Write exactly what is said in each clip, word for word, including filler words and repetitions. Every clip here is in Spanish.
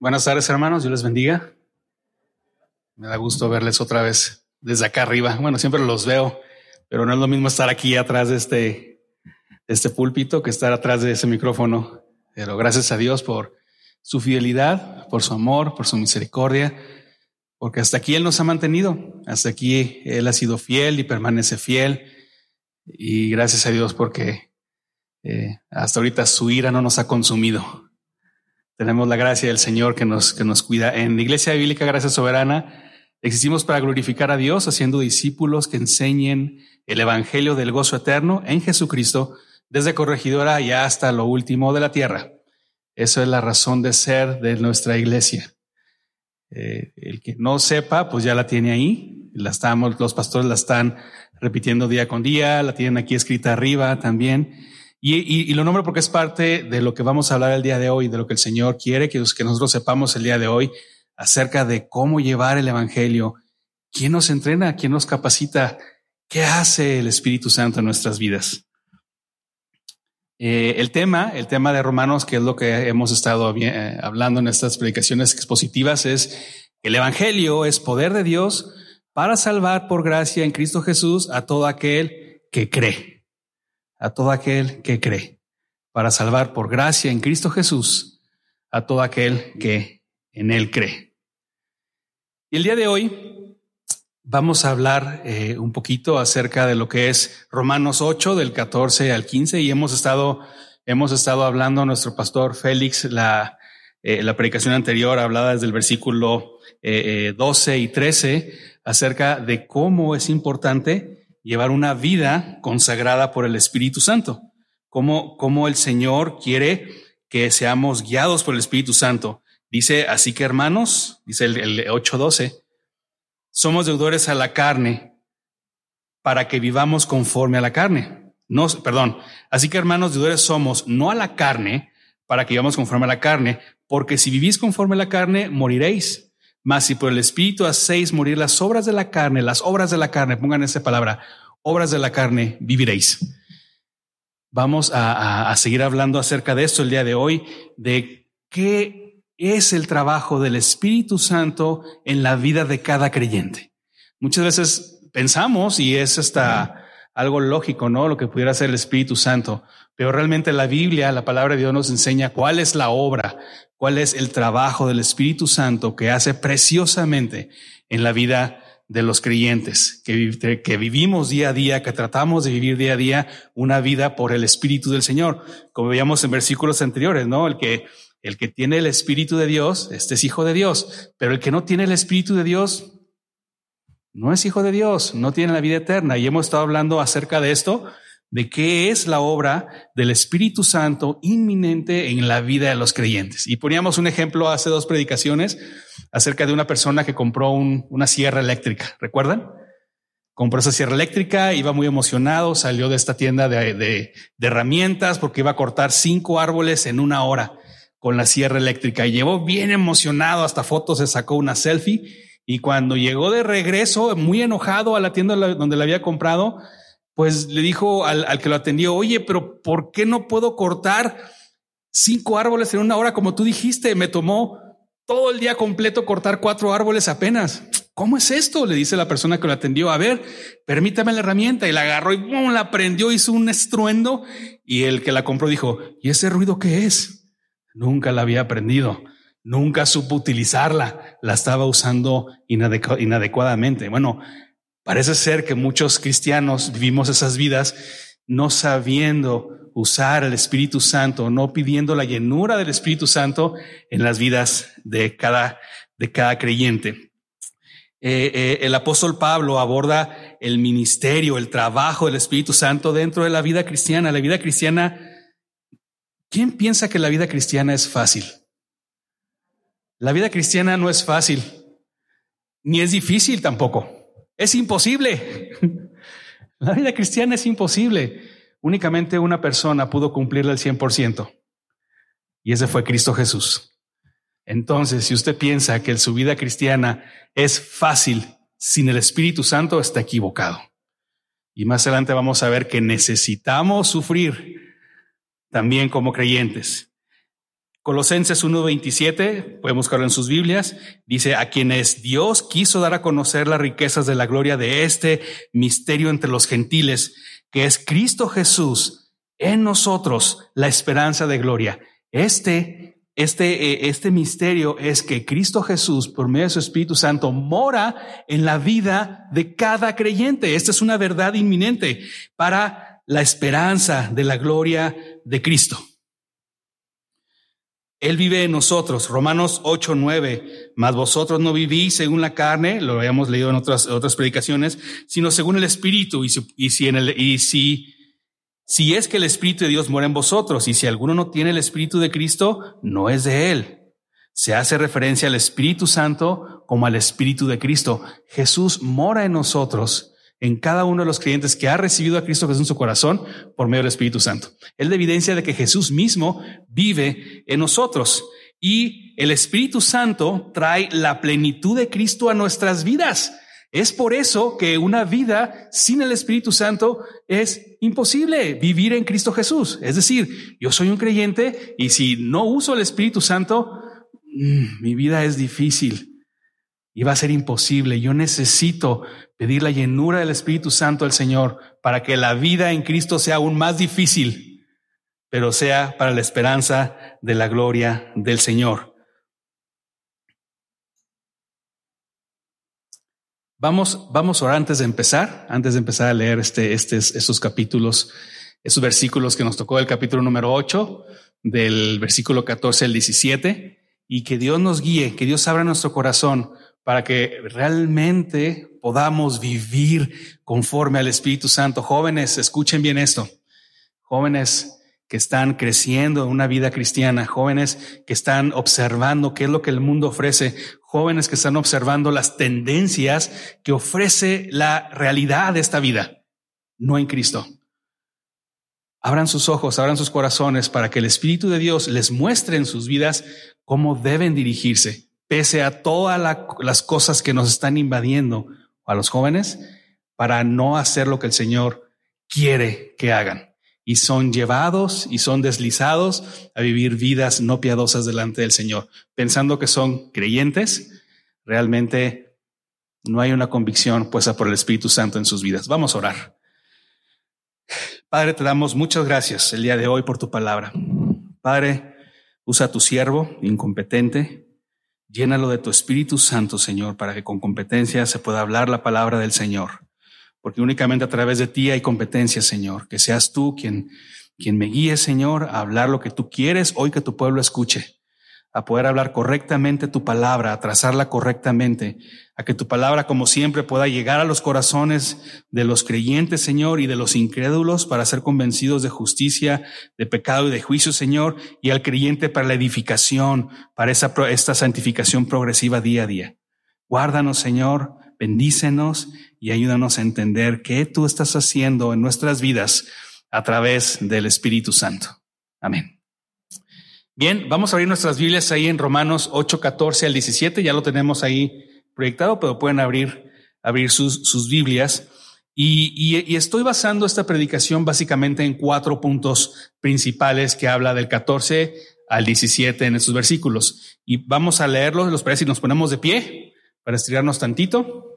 Buenas tardes, hermanos, Dios les bendiga. Me da gusto verles otra vez desde acá arriba. Bueno, siempre los veo, pero no es lo mismo estar aquí atrás de este, de este púlpito que estar atrás de ese micrófono. Pero gracias a Dios por su fidelidad, por su amor, por su misericordia, porque hasta aquí Él nos ha mantenido. Hasta aquí Él ha sido fiel y permanece fiel. Y gracias a Dios porque eh, hasta ahorita su ira no nos ha consumido. Tenemos la gracia del Señor que nos, que nos cuida. En la Iglesia Bíblica Gracia Soberana existimos para glorificar a Dios, haciendo discípulos que enseñen el Evangelio del gozo eterno en Jesucristo, desde corregidora y hasta lo último de la tierra. Eso es la razón de ser de nuestra iglesia. Eh, el que no sepa, pues ya la tiene ahí. La estamos, los pastores la están repitiendo día con día, la tienen aquí escrita arriba también. Y, y, y lo nombro porque es parte de lo que vamos a hablar el día de hoy, de lo que el Señor quiere que, que nosotros sepamos el día de hoy acerca de cómo llevar el Evangelio. ¿Quién nos entrena? ¿Quién nos capacita? ¿Qué hace el Espíritu Santo en nuestras vidas? Eh, el tema, el tema de Romanos, que es lo que hemos estado eh, hablando en estas predicaciones expositivas, es que el Evangelio es poder de Dios para salvar por gracia en Cristo Jesús a todo aquel que cree. A todo aquel que cree, para salvar por gracia en Cristo Jesús a todo aquel que en Él cree. Y el día de hoy vamos a hablar eh, un poquito acerca de lo que es Romanos ocho, del catorce al quince, y hemos estado, hemos estado hablando a nuestro pastor Félix, la, eh, la predicación anterior hablaba desde el versículo eh, doce y trece acerca de cómo es importante llevar una vida consagrada por el Espíritu Santo. Cómo, cómo el Señor quiere que seamos guiados por el Espíritu Santo. Dice, así que hermanos, dice el, el ocho doce, somos deudores a la carne para que vivamos conforme a la carne. No, perdón, así que hermanos, deudores somos no a la carne para que vivamos conforme a la carne, porque si vivís conforme a la carne, moriréis. Mas si por el Espíritu hacéis morir las obras de la carne, las obras de la carne, pongan esa palabra, obras de la carne, viviréis. Vamos a, a, a seguir hablando acerca de esto el día de hoy, de qué es el trabajo del Espíritu Santo en la vida de cada creyente. Muchas veces pensamos, y es hasta algo lógico, ¿no? Lo que pudiera hacer el Espíritu Santo, pero realmente la Biblia, la palabra de Dios nos enseña cuál es la obra, cuál es el trabajo del Espíritu Santo que hace preciosamente en la vida de los creyentes, que, que vivimos día a día, que tratamos de vivir día a día una vida por el Espíritu del Señor. Como veíamos en versículos anteriores, ¿no? El que, el que tiene el Espíritu de Dios, este es hijo de Dios, pero el que no tiene el Espíritu de Dios no es hijo de Dios, no tiene la vida eterna. Y hemos estado hablando acerca de esto, de qué es la obra del Espíritu Santo inminente en la vida de los creyentes. Y poníamos un ejemplo hace dos predicaciones acerca de una persona que compró un, una sierra eléctrica. ¿Recuerdan? Compró esa sierra eléctrica, iba muy emocionado, salió de esta tienda de, de, de herramientas porque iba a cortar cinco árboles en una hora con la sierra eléctrica. Y llegó bien emocionado, hasta fotos se sacó una selfie. Y cuando llegó de regreso, muy enojado a la tienda donde la había comprado, pues le dijo al, al que lo atendió, oye, pero ¿por qué no puedo cortar cinco árboles en una hora como tú dijiste? Me tomó todo el día completo cortar cuatro árboles apenas. ¿Cómo es esto? Le dice la persona que lo atendió. A ver, permítame la herramienta. Y la agarró y ¡bum!, la prendió, hizo un estruendo. Y el que la compró dijo, ¿y ese ruido qué es? Nunca la había aprendido. Nunca supo utilizarla. La estaba usando inadecu- inadecuadamente. Bueno, parece ser que muchos cristianos vivimos esas vidas no sabiendo usar el Espíritu Santo, no pidiendo la llenura del Espíritu Santo en las vidas de cada, de cada creyente. Eh, eh, el apóstol Pablo aborda el ministerio, el trabajo del Espíritu Santo dentro de la vida cristiana. La vida cristiana, ¿quién piensa que la vida cristiana es fácil? La vida cristiana no es fácil, ni es difícil tampoco. Es imposible. La vida cristiana es imposible. Únicamente una persona pudo cumplirla al cien por ciento. Y ese fue Cristo Jesús. Entonces, si usted piensa que su vida cristiana es fácil sin el Espíritu Santo, está equivocado. Y más adelante vamos a ver que necesitamos sufrir también como creyentes. Colosenses uno veintisiete, pueden buscarlo en sus Biblias, dice: a quienes Dios quiso dar a conocer las riquezas de la gloria de este misterio entre los gentiles, que es Cristo Jesús en nosotros, la esperanza de gloria. Este, este, este misterio es que Cristo Jesús, por medio de su Espíritu Santo, mora en la vida de cada creyente. Esta es una verdad inminente para la esperanza de la gloria de Cristo. Él vive en nosotros. Romanos ocho nueve, mas vosotros no vivís según la carne, lo habíamos leído en otras, otras predicaciones, sino según el Espíritu. Y si, y si, en el, y si, si es que el Espíritu de Dios mora en vosotros, y si alguno no tiene el Espíritu de Cristo, no es de él. Se hace referencia al Espíritu Santo como al Espíritu de Cristo. Jesús mora en nosotros, en cada uno de los creyentes que ha recibido a Cristo Jesús en su corazón por medio del Espíritu Santo. Es la evidencia de que Jesús mismo vive en nosotros, y el Espíritu Santo trae la plenitud de Cristo a nuestras vidas. Es por eso que una vida sin el Espíritu Santo es imposible vivir en Cristo Jesús. Es decir, yo soy un creyente y si no uso el Espíritu Santo, mmm, mi vida es difícil y va a ser imposible. Yo necesito pedir la llenura del Espíritu Santo al Señor para que la vida en Cristo sea aún más difícil, pero sea para la esperanza de la gloria del Señor. Vamos, vamos a orar antes de empezar, antes de empezar a leer este, este, estos capítulos, esos versículos que nos tocó del capítulo número ocho, del versículo catorce al diecisiete, y que Dios nos guíe, que Dios abra nuestro corazón para que realmente podamos vivir conforme al Espíritu Santo. Jóvenes, escuchen bien esto. Jóvenes que están creciendo en una vida cristiana, jóvenes que están observando qué es lo que el mundo ofrece, jóvenes que están observando las tendencias que ofrece la realidad de esta vida, no en Cristo. Abran sus ojos, abran sus corazones para que el Espíritu de Dios les muestre en sus vidas cómo deben dirigirse. Pese a todas la, las cosas que nos están invadiendo a los jóvenes, para no hacer lo que el Señor quiere que hagan. Y son llevados y son deslizados a vivir vidas no piadosas delante del Señor, pensando que son creyentes. Realmente no hay una convicción puesta por el Espíritu Santo en sus vidas. Vamos a orar. Padre, te damos muchas gracias el día de hoy por tu palabra. Padre, usa a tu siervo incompetente. Llénalo de tu Espíritu Santo, Señor, para que con competencia se pueda hablar la palabra del Señor. Porque únicamente a través de ti hay competencia, Señor. Que seas tú quien, quien me guíe, Señor, a hablar lo que tú quieres hoy que tu pueblo escuche. A poder hablar correctamente tu palabra, a trazarla correctamente, a que tu palabra, como siempre, pueda llegar a los corazones de los creyentes, Señor, y de los incrédulos para ser convencidos de justicia, de pecado y de juicio, Señor, y al creyente para la edificación, para esa, esta santificación progresiva día a día. Guárdanos, Señor, bendícenos y ayúdanos a entender qué tú estás haciendo en nuestras vidas a través del Espíritu Santo. Amén. Bien, vamos a abrir nuestras Biblias ahí en Romanos ocho, catorce al diecisiete. Ya lo tenemos ahí proyectado, pero pueden abrir, abrir sus, sus Biblias. Y, y, y estoy basando esta predicación básicamente en cuatro puntos principales que habla del catorce al diecisiete en estos versículos. Y vamos a leerlos. ¿Les parece si nos ponemos de pie para estirarnos tantito?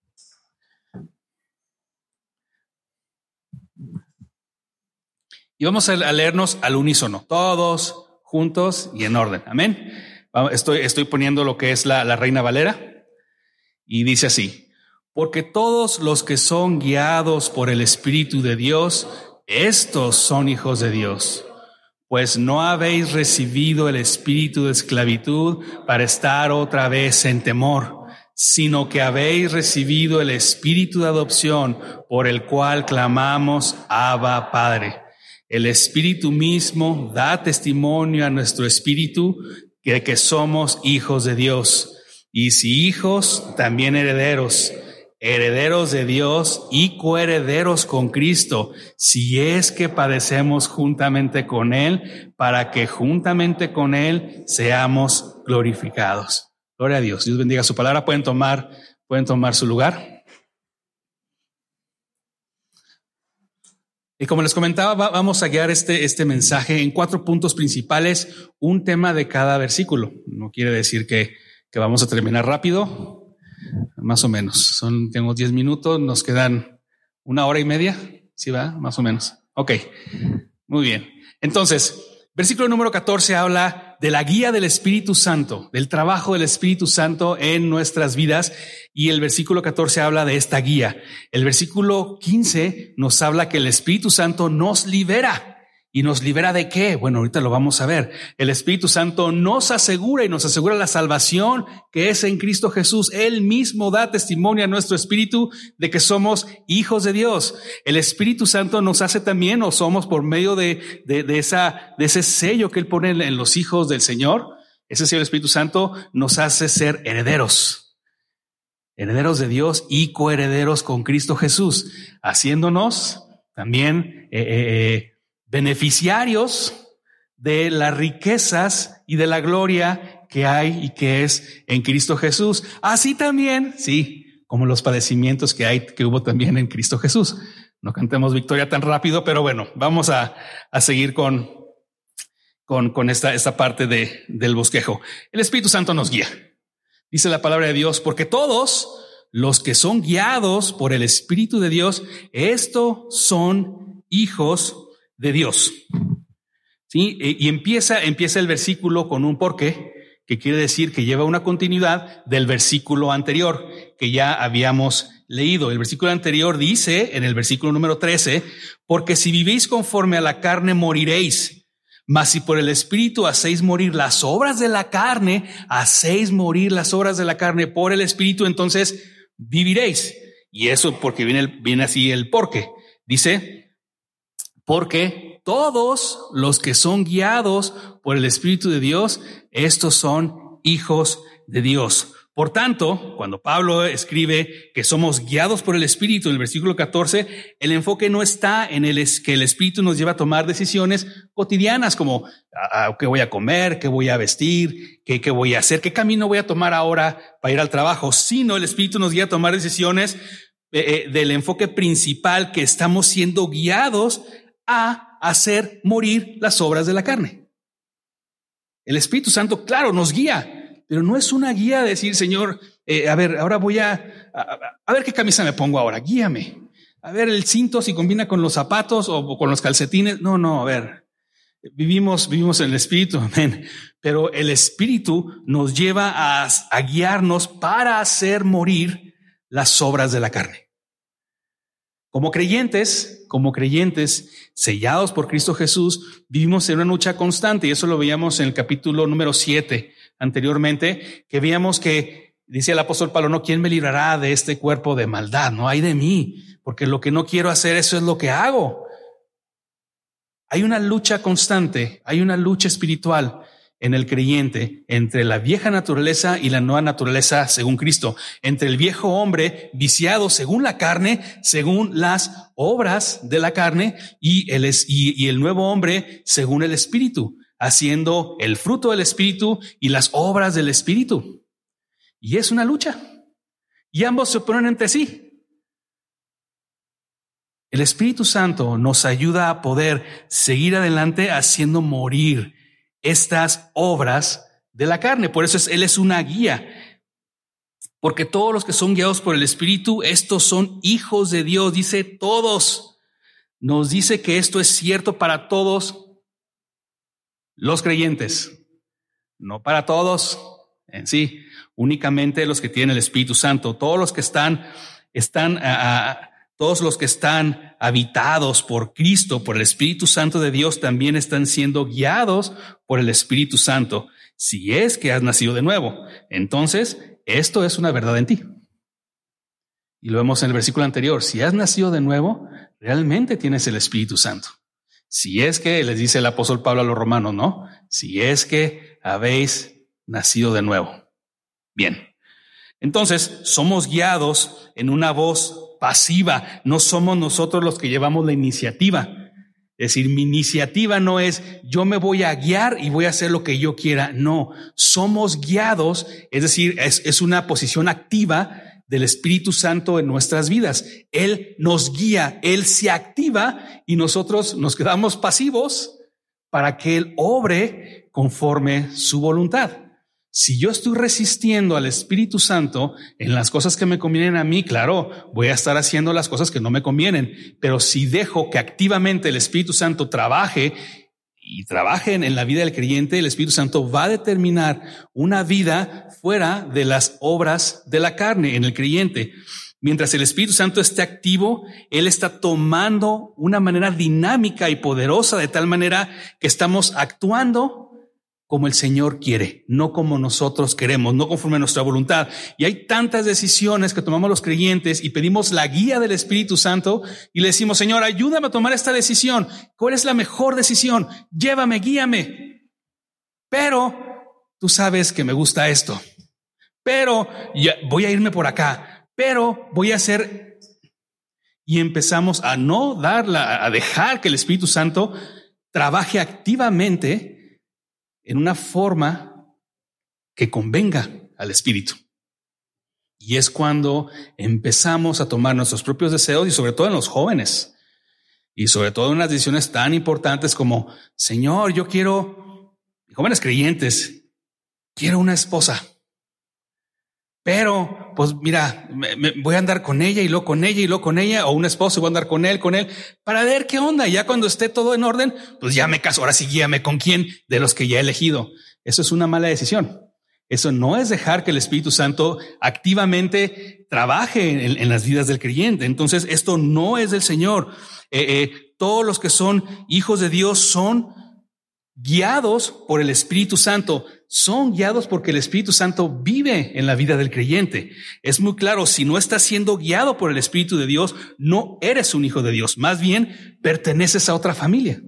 Y vamos a leernos al unísono, todos juntos y en orden. Amén. Estoy, estoy poniendo lo que es la, la Reina Valera y dice así: porque todos los que son guiados por el Espíritu de Dios, estos son hijos de Dios. Pues no habéis recibido el espíritu de esclavitud para estar otra vez en temor, sino que habéis recibido el espíritu de adopción por el cual clamamos, Abba, Padre. El Espíritu mismo da testimonio a nuestro espíritu de que somos hijos de Dios. Y si hijos, también herederos, herederos de Dios y coherederos con Cristo, si es que padecemos juntamente con Él, para que juntamente con Él seamos glorificados. Gloria a Dios. Dios bendiga su palabra. Pueden tomar, pueden tomar su lugar. Y como les comentaba, va, vamos a guiar este, este mensaje en cuatro puntos principales, un tema de cada versículo. No quiere decir que, que vamos a terminar rápido, más o menos. Son, tengo diez minutos, nos quedan una hora y media. ¿Sí va? Más o menos. Ok, muy bien. Entonces, versículo número catorce habla de la guía del Espíritu Santo, del trabajo del Espíritu Santo en nuestras vidas. Y el versículo catorce habla de esta guía. El versículo quince nos habla que el Espíritu Santo nos libera. ¿Y nos libera de qué? Bueno, ahorita lo vamos a ver. El Espíritu Santo nos asegura y nos asegura la salvación que es en Cristo Jesús. Él mismo da testimonio a nuestro espíritu de que somos hijos de Dios. El Espíritu Santo nos hace también, o somos por medio de, de, de, esa, de ese sello que Él pone en los hijos del Señor. Ese sello del Espíritu Santo nos hace ser herederos. Herederos de Dios y coherederos con Cristo Jesús, haciéndonos también eh, eh, beneficiarios de las riquezas y de la gloria que hay y que es en Cristo Jesús. Así también, sí, como los padecimientos que hay, que hubo también en Cristo Jesús. No cantemos victoria tan rápido, pero bueno, vamos a, a seguir con, con, con esta, esta parte de, del bosquejo. El Espíritu Santo nos guía. Dice la palabra de Dios, porque todos los que son guiados por el Espíritu de Dios, estos son hijos de Dios. Sí, y empieza, empieza el versículo con un porqué, que quiere decir que lleva una continuidad del versículo anterior que ya habíamos leído. El versículo anterior dice, en el versículo número trece, porque si vivís conforme a la carne moriréis, mas si por el Espíritu hacéis morir las obras de la carne, hacéis morir las obras de la carne por el Espíritu, entonces viviréis. Y eso porque viene, el, viene así el porqué. Dice, porque todos los que son guiados por el Espíritu de Dios, estos son hijos de Dios. Por tanto, cuando Pablo escribe que somos guiados por el Espíritu en el versículo catorce, el enfoque no está en el que el Espíritu nos lleva a tomar decisiones cotidianas como ¿qué voy a comer? ¿Qué voy a vestir? ¿Qué, qué voy a hacer? ¿Qué camino voy a tomar ahora para ir al trabajo? Sino el Espíritu nos guía a tomar decisiones eh, del enfoque principal, que estamos siendo guiados a hacer morir las obras de la carne. El Espíritu Santo, claro, nos guía, pero no es una guía de decir, Señor, eh, a ver, ahora voy a, a, a ver qué camisa me pongo ahora, guíame. A ver el cinto si combina con los zapatos o, o con los calcetines. No, no, a ver, vivimos, vivimos en el Espíritu, amén. Pero el Espíritu nos lleva a, a guiarnos para hacer morir las obras de la carne. Como creyentes, como creyentes sellados por Cristo Jesús, vivimos en una lucha constante, y eso lo veíamos en el capítulo número siete anteriormente, que veíamos que dice el apóstol Pablo, no, ¿quién me librará de este cuerpo de maldad? No hay de mí, porque lo que no quiero hacer, eso es lo que hago. Hay una lucha constante, hay una lucha espiritual en el creyente entre la vieja naturaleza y la nueva naturaleza según Cristo, entre el viejo hombre viciado según la carne, según las obras de la carne, y el, y, y el nuevo hombre según el Espíritu, haciendo el fruto del Espíritu y las obras del Espíritu. Y es una lucha, y ambos se oponen entre sí. El Espíritu Santo nos ayuda a poder seguir adelante haciendo morir estas obras de la carne. Por eso es, Él es una guía. Porque todos los que son guiados por el Espíritu, estos son hijos de Dios. Dice todos. Nos dice que esto es cierto para todos los creyentes. No para todos en sí. Únicamente los que tienen el Espíritu Santo. Todos los que están, están, uh, todos los que están habitados por Cristo, por el Espíritu Santo de Dios, también están siendo guiados por el Espíritu Santo. Si es que has nacido de nuevo, entonces esto es una verdad en ti. Y lo vemos en el versículo anterior. Si has nacido de nuevo, realmente tienes el Espíritu Santo. Si es que, les dice el apóstol Pablo a los romanos, ¿no? Si es que habéis nacido de nuevo. Bien. Entonces, somos guiados en una voz pasiva. No somos nosotros los que llevamos la iniciativa. Es decir, mi iniciativa no es yo me voy a guiar y voy a hacer lo que yo quiera. No, somos guiados. Es decir, es, es una posición activa del Espíritu Santo en nuestras vidas. Él nos guía, Él se activa y nosotros nos quedamos pasivos para que Él obre conforme su voluntad. Si yo estoy resistiendo al Espíritu Santo en las cosas que me convienen a mí, claro, voy a estar haciendo las cosas que no me convienen. Pero si dejo que activamente el Espíritu Santo trabaje y trabaje en la vida del creyente, el Espíritu Santo va a determinar una vida fuera de las obras de la carne en el creyente. Mientras el Espíritu Santo esté activo, Él está tomando una manera dinámica y poderosa, de tal manera que estamos actuando como el Señor quiere, no como nosotros queremos, no conforme a nuestra voluntad. Y hay tantas decisiones que tomamos los creyentes y pedimos la guía del Espíritu Santo y le decimos: Señor, ayúdame a tomar esta decisión. ¿Cuál es la mejor decisión? Llévame, guíame. Pero tú sabes que me gusta esto. Pero ya voy a irme por acá. Pero voy a hacer... Y empezamos a no darla, a dejar que el Espíritu Santo trabaje activamente en una forma que convenga al Espíritu. Y es cuando empezamos a tomar nuestros propios deseos, y sobre todo en los jóvenes, y sobre todo en unas decisiones tan importantes como: Señor, yo quiero, jóvenes creyentes, quiero una esposa. Pero, pues mira, me, me voy a andar con ella y luego con ella y luego con ella, o un esposo y voy a andar con él, con él, para ver qué onda. Y ya cuando esté todo en orden, pues ya me caso. Ahora sí, guíame con quién de los que ya he elegido. Eso es una mala decisión. Eso no es dejar que el Espíritu Santo activamente trabaje en, en las vidas del creyente. Entonces, esto no es del Señor. Eh, eh, todos los que son hijos de Dios son guiados por el Espíritu Santo, son guiados porque el Espíritu Santo vive en la vida del creyente. Es muy claro, si no estás siendo guiado por el Espíritu de Dios, no eres un hijo de Dios, más bien perteneces a otra familia.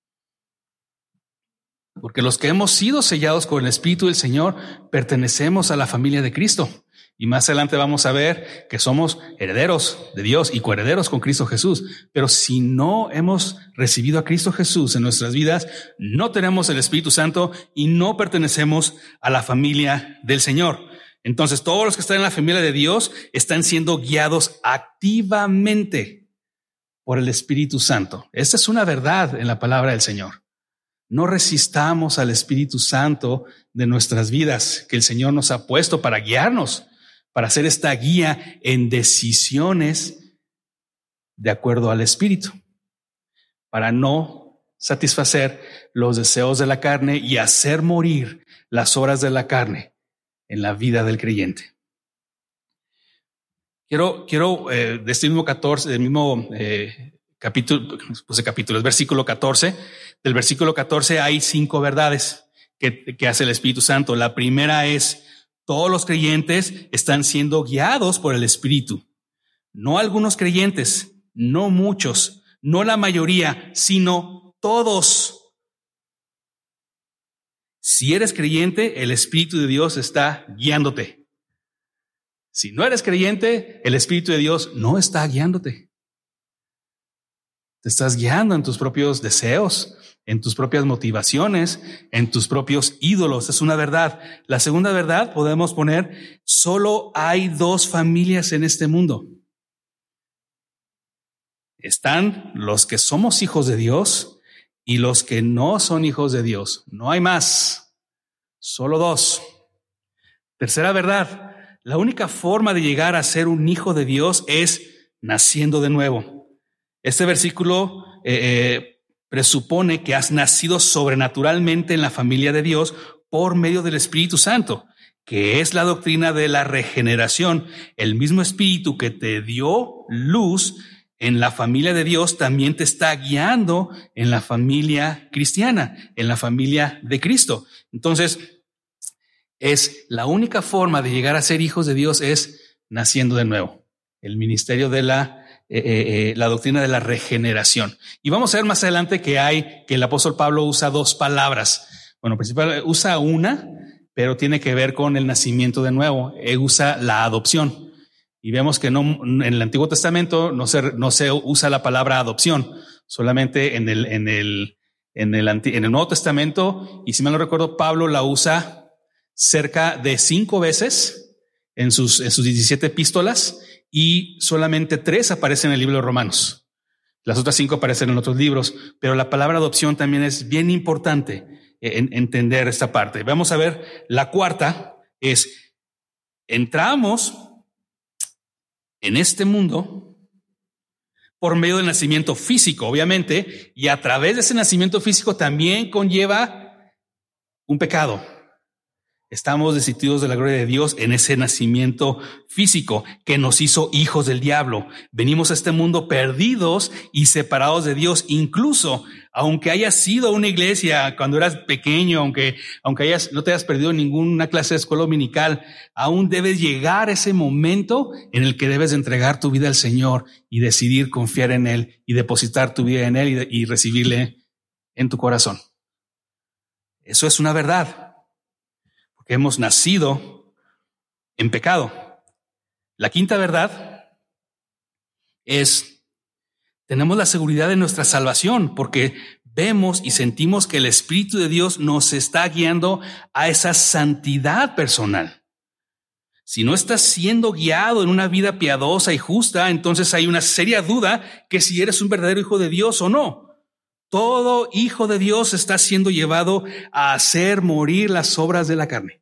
Porque los que hemos sido sellados con el Espíritu del Señor, pertenecemos a la familia de Cristo. Y más adelante vamos a ver que somos herederos de Dios y coherederos con Cristo Jesús. Pero si no hemos recibido a Cristo Jesús en nuestras vidas, no tenemos el Espíritu Santo y no pertenecemos a la familia del Señor. Entonces, todos los que están en la familia de Dios están siendo guiados activamente por el Espíritu Santo. Esta es una verdad en la palabra del Señor. No resistamos al Espíritu Santo de nuestras vidas, que el Señor nos ha puesto para guiarnos, para hacer esta guía en decisiones de acuerdo al Espíritu, para no satisfacer los deseos de la carne y hacer morir las obras de la carne en la vida del creyente. Quiero, quiero eh, de este mismo catorce, del mismo eh, capítulo, pues el capítulo es versículo catorce. Del versículo catorce hay cinco verdades que, que hace el Espíritu Santo. La primera es: todos los creyentes están siendo guiados por el Espíritu. No algunos creyentes, no muchos, no la mayoría, sino todos. Si eres creyente, el Espíritu de Dios está guiándote. Si no eres creyente, el Espíritu de Dios no está guiándote. Te estás guiando en tus propios deseos, en tus propias motivaciones, en tus propios ídolos. Es una verdad. La segunda verdad podemos poner: solo hay dos familias en este mundo. Están los que somos hijos de Dios y los que no son hijos de Dios. No hay más. Solo dos. Tercera verdad: la única forma de llegar a ser un hijo de Dios es naciendo de nuevo. Este versículo eh, eh, presupone que has nacido sobrenaturalmente en la familia de Dios por medio del Espíritu Santo, que es la doctrina de la regeneración. El mismo Espíritu que te dio luz en la familia de Dios también te está guiando en la familia cristiana, en la familia de Cristo. Entonces, es la única forma de llegar a ser hijos de Dios es naciendo de nuevo. El ministerio de la Eh, eh, la doctrina de la regeneración. Y vamos a ver más adelante que hay, que el apóstol Pablo usa dos palabras. Bueno, principalmente usa una, pero tiene que ver con el nacimiento de nuevo. Él usa la adopción. Y vemos que no, en el Antiguo Testamento no se, no se usa la palabra adopción, solamente en el, en el, en el, en el Nuevo Testamento. Y si mal no recuerdo, Pablo la usa cerca de cinco veces en sus, en sus diecisiete epístolas y solamente tres aparecen en el libro de Romanos. Las otras cinco aparecen en otros libros, pero la palabra adopción también es bien importante en entender esta parte. Vamos a ver, la cuarta es, entramos en este mundo por medio del nacimiento físico, obviamente, y a través de ese nacimiento físico también conlleva un pecado. Estamos destituidos de la gloria de Dios en ese nacimiento físico que nos hizo hijos del diablo. Venimos a este mundo perdidos y separados de Dios. Incluso, aunque hayas sido una iglesia cuando eras pequeño, aunque, aunque hayas, no te hayas perdido ninguna clase de escuela dominical, aún debes llegar a ese momento en el que debes entregar tu vida al Señor y decidir confiar en Él y depositar tu vida en Él y, de, y recibirle en tu corazón. Eso es una verdad. Que hemos nacido en pecado. La quinta verdad es, tenemos la seguridad de nuestra salvación porque vemos y sentimos que el Espíritu de Dios nos está guiando a esa santidad personal. Si no estás siendo guiado en una vida piadosa y justa, entonces hay una seria duda que si eres un verdadero hijo de Dios o no. Todo hijo de Dios está siendo llevado a hacer morir las obras de la carne.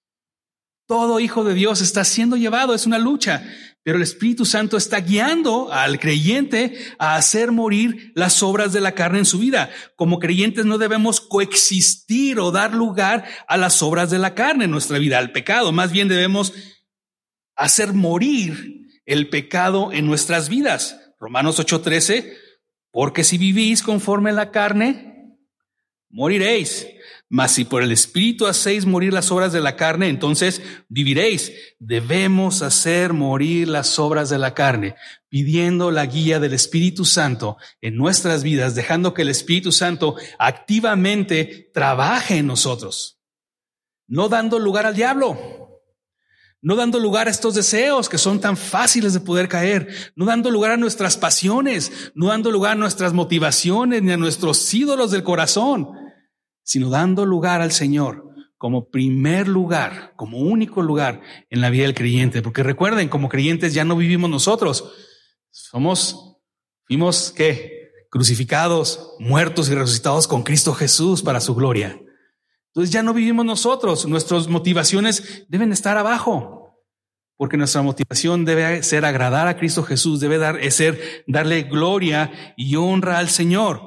Todo hijo de Dios está siendo llevado, es una lucha, pero el Espíritu Santo está guiando al creyente a hacer morir las obras de la carne en su vida. Como creyentes no debemos coexistir o dar lugar a las obras de la carne en nuestra vida, al pecado. Más bien debemos hacer morir el pecado en nuestras vidas. Romanos ocho trece, porque si vivís conforme a la carne, moriréis. Mas si por el Espíritu hacéis morir las obras de la carne, entonces viviréis. Debemos hacer morir las obras de la carne, pidiendo la guía del Espíritu Santo en nuestras vidas, dejando que el Espíritu Santo activamente trabaje en nosotros, no dando lugar al diablo. No dando lugar a estos deseos que son tan fáciles de poder caer, no dando lugar a nuestras pasiones, no dando lugar a nuestras motivaciones ni a nuestros ídolos del corazón, sino dando lugar al Señor como primer lugar, como único lugar en la vida del creyente. Porque recuerden, como creyentes ya no vivimos nosotros, somos, fuimos ¿qué? Crucificados, muertos y resucitados con Cristo Jesús para su gloria. Entonces ya no vivimos nosotros, nuestras motivaciones deben estar abajo, porque nuestra motivación debe ser agradar a Cristo Jesús, debe dar, ser darle gloria y honra al Señor.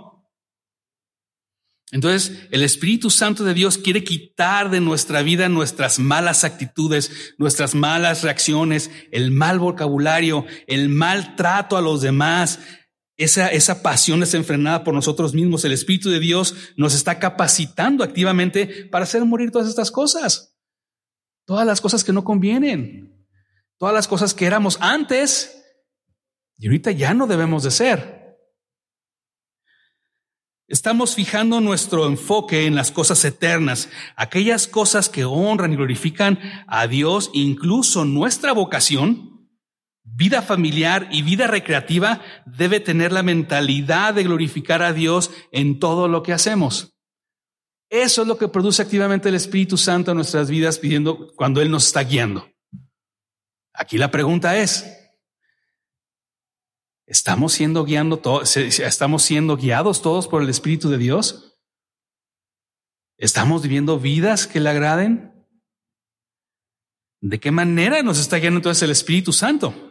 Entonces el Espíritu Santo de Dios quiere quitar de nuestra vida nuestras malas actitudes, nuestras malas reacciones, el mal vocabulario, el mal trato a los demás, Esa, esa pasión desenfrenada por nosotros mismos. El Espíritu de Dios nos está capacitando activamente para hacer morir todas estas cosas. Todas las cosas que no convienen. Todas las cosas que éramos antes y ahorita ya no debemos de ser. Estamos fijando nuestro enfoque en las cosas eternas, aquellas cosas que honran y glorifican a Dios, incluso nuestra vocación. Vida familiar y vida recreativa debe tener la mentalidad de glorificar a Dios en todo lo que hacemos. Eso es lo que produce activamente el Espíritu Santo en nuestras vidas, pidiendo cuando Él nos está guiando. Aquí la pregunta es, ¿estamos siendo guiando todos, estamos siendo guiados todos por el Espíritu de Dios? ¿Estamos viviendo vidas que le agraden? ¿De qué manera nos está guiando entonces el Espíritu Santo?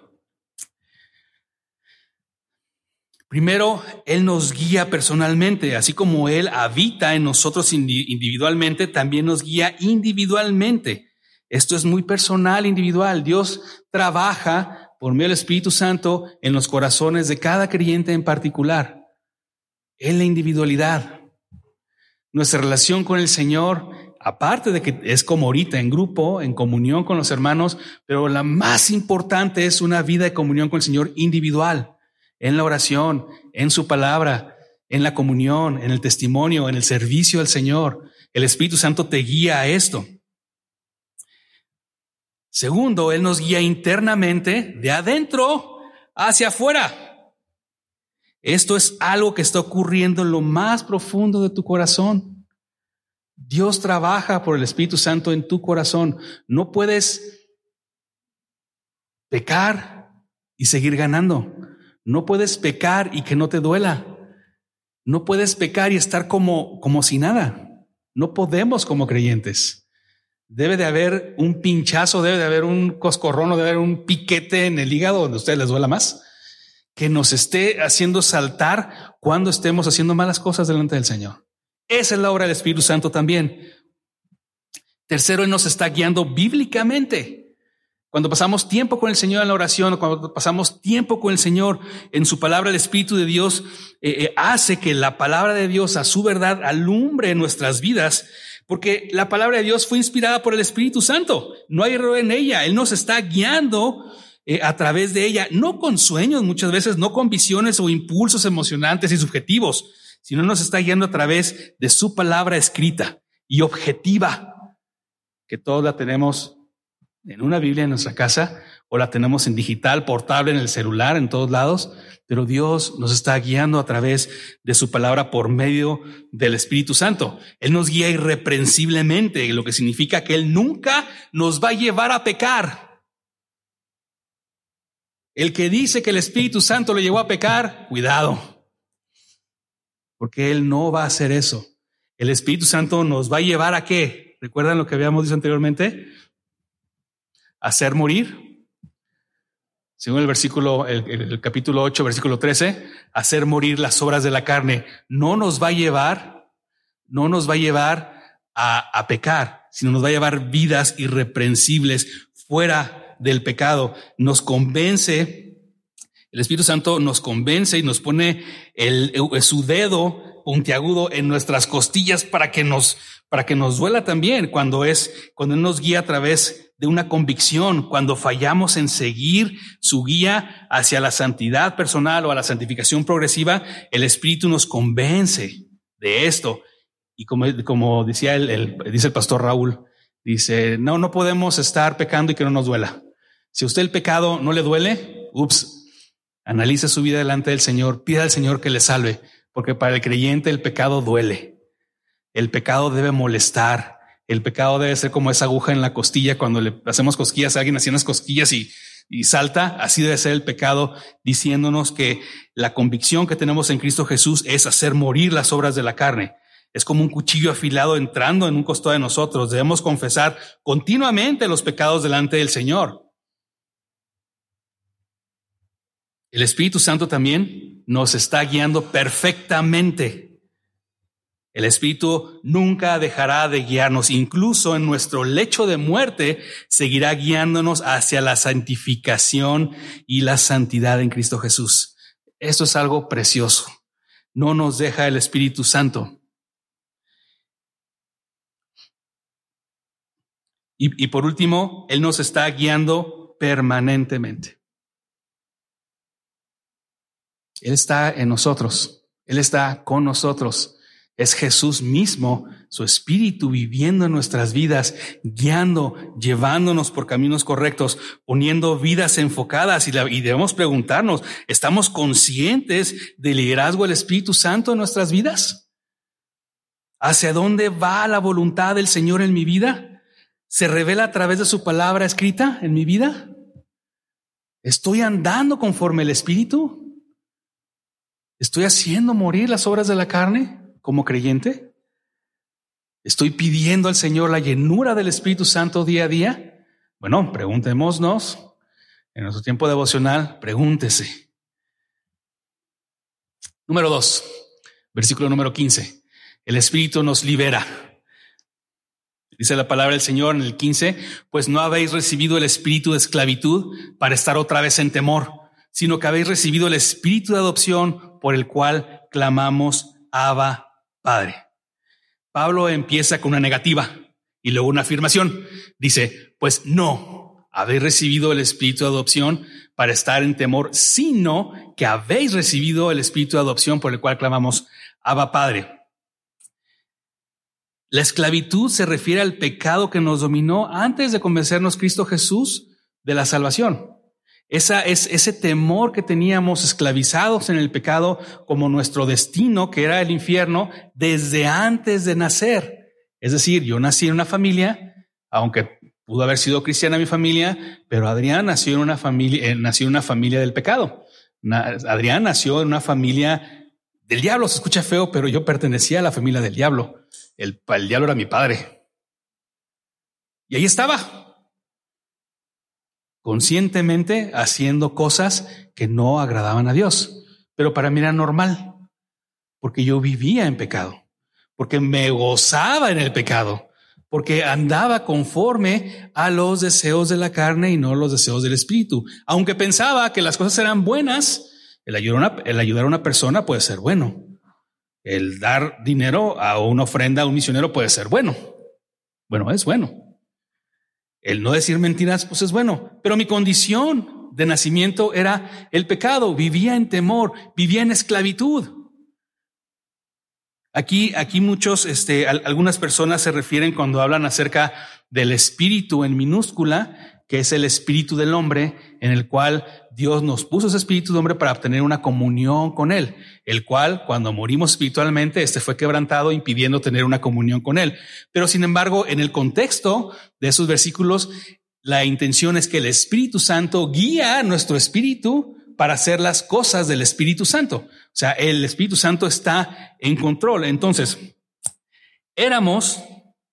Primero, Él nos guía personalmente, así como Él habita en nosotros individualmente, también nos guía individualmente. Esto es muy personal, individual. Dios trabaja por medio del Espíritu Santo en los corazones de cada creyente en particular, en la individualidad. Nuestra relación con el Señor, aparte de que es como ahorita, en grupo, en comunión con los hermanos, pero la más importante es una vida de comunión con el Señor individual. En la oración, en su palabra, en la comunión, en el testimonio, en el servicio al Señor. El Espíritu Santo te guía a esto. Segundo, Él nos guía internamente, de adentro hacia afuera. Esto es algo que está ocurriendo en lo más profundo de tu corazón. Dios trabaja por el Espíritu Santo en tu corazón. No puedes pecar y seguir ganando. No puedes pecar y que no te duela. No puedes pecar y estar como, como si nada. No podemos como creyentes. Debe de haber un pinchazo, debe de haber un coscorrón, debe de haber un piquete en el hígado donde a ustedes les duela más, que nos esté haciendo saltar cuando estemos haciendo malas cosas delante del Señor. Esa es la obra del Espíritu Santo también. Tercero, Él nos está guiando bíblicamente. Cuando pasamos tiempo con el Señor en la oración, cuando pasamos tiempo con el Señor en su palabra, el Espíritu de Dios eh, eh, hace que la palabra de Dios, a su verdad, alumbre nuestras vidas, porque la palabra de Dios fue inspirada por el Espíritu Santo. No hay error en ella. Él nos está guiando eh, a través de ella, no con sueños muchas veces, no con visiones o impulsos emocionantes y subjetivos, sino nos está guiando a través de su palabra escrita y objetiva, que todos la tenemos en una Biblia en nuestra casa o la tenemos en digital, portable, en el celular, en todos lados, pero Dios nos está guiando a través de su palabra por medio del Espíritu Santo. Él nos guía irreprensiblemente, lo que significa que Él nunca nos va a llevar a pecar. El que dice que el Espíritu Santo lo llevó a pecar, cuidado, porque Él no va a hacer eso. El Espíritu Santo nos va a llevar a ¿qué? ¿Recuerdan lo que habíamos dicho anteriormente? Hacer morir, según el versículo, el, el, el capítulo ocho, versículo trece, hacer morir las obras de la carne. No nos va a llevar, no nos va a llevar a, a pecar, sino nos va a llevar vidas irreprensibles fuera del pecado. Nos convence, el Espíritu Santo nos convence y nos pone el, el, su dedo puntiagudo en nuestras costillas para que nos, para que nos duela también cuando es, cuando Él nos guía a través de una convicción, cuando fallamos en seguir su guía hacia la santidad personal o a la santificación progresiva. El Espíritu nos convence de esto. Y como, como decía el, el, dice el pastor Raúl, dice, no, no podemos estar pecando y que no nos duela. Si a usted el pecado no le duele, ups, analice su vida delante del Señor, pida al Señor que le salve, porque para el creyente el pecado duele. El pecado debe molestar. El pecado debe ser como esa aguja en la costilla cuando le hacemos cosquillas a alguien, haciendo unas cosquillas y, y salta. Así debe ser el pecado, diciéndonos que la convicción que tenemos en Cristo Jesús es hacer morir las obras de la carne. Es como un cuchillo afilado entrando en un costado de nosotros. Debemos confesar continuamente los pecados delante del Señor. El Espíritu Santo también nos está guiando perfectamente. El Espíritu nunca dejará de guiarnos, incluso en nuestro lecho de muerte, seguirá guiándonos hacia la santificación y la santidad en Cristo Jesús. Esto es algo precioso. No nos deja el Espíritu Santo. Y, y por último, Él nos está guiando permanentemente. Él está en nosotros. Él está con nosotros. Es Jesús mismo, su Espíritu viviendo en nuestras vidas, guiando, llevándonos por caminos correctos, poniendo vidas enfocadas. Y, la, y debemos preguntarnos, ¿estamos conscientes del liderazgo del Espíritu Santo en nuestras vidas? ¿Hacia dónde va la voluntad del Señor en mi vida? ¿Se revela a través de su palabra escrita en mi vida? ¿Estoy andando conforme el Espíritu? ¿Estoy haciendo morir las obras de la carne como creyente? ¿Estoy pidiendo al Señor la llenura del Espíritu Santo día a día? Bueno, preguntémonos en nuestro tiempo devocional, pregúntese. Número dos, versículo número quince. El Espíritu nos libera. Dice la palabra del Señor en el quince, pues no habéis recibido el espíritu de esclavitud para estar otra vez en temor, sino que habéis recibido el espíritu de adopción por el cual clamamos Abba, Padre. Pablo empieza con una negativa y luego una afirmación. Dice, pues no habéis recibido el espíritu de adopción para estar en temor, sino que habéis recibido el espíritu de adopción por el cual clamamos Abba, Padre. La esclavitud se refiere al pecado que nos dominó antes de convencernos Cristo Jesús de la salvación. Esa es ese temor que teníamos esclavizados en el pecado como nuestro destino, que era el infierno, desde antes de nacer. Es decir, yo nací en una familia, aunque pudo haber sido cristiana mi familia, pero Adrián nació en una familia, eh, nació en una familia del pecado. Na, Adrián nació en una familia del diablo. Se escucha feo, pero yo pertenecía a la familia del diablo. El, el diablo era mi padre. Y ahí estaba, conscientemente haciendo cosas que no agradaban a Dios. Pero para mí era normal, porque yo vivía en pecado, porque me gozaba en el pecado, porque andaba conforme a los deseos de la carne y no los deseos del espíritu. Aunque pensaba que las cosas eran buenas, el ayudar a una, el ayudar a una persona puede ser bueno. El dar dinero a una ofrenda a un misionero puede ser bueno. Bueno, es bueno. El no decir mentiras, pues es bueno. Pero mi condición de nacimiento era el pecado. Vivía en temor, vivía en esclavitud. Aquí, aquí muchos, este, algunas personas se refieren cuando hablan acerca del espíritu en minúscula, que es el espíritu del hombre, en el cual Dios nos puso ese espíritu de hombre para obtener una comunión con él, el cual cuando morimos espiritualmente, este fue quebrantado, impidiendo tener una comunión con él. Pero sin embargo, en el contexto de esos versículos, la intención es que el Espíritu Santo guía nuestro espíritu para hacer las cosas del Espíritu Santo. O sea, el Espíritu Santo está en control. Entonces, éramos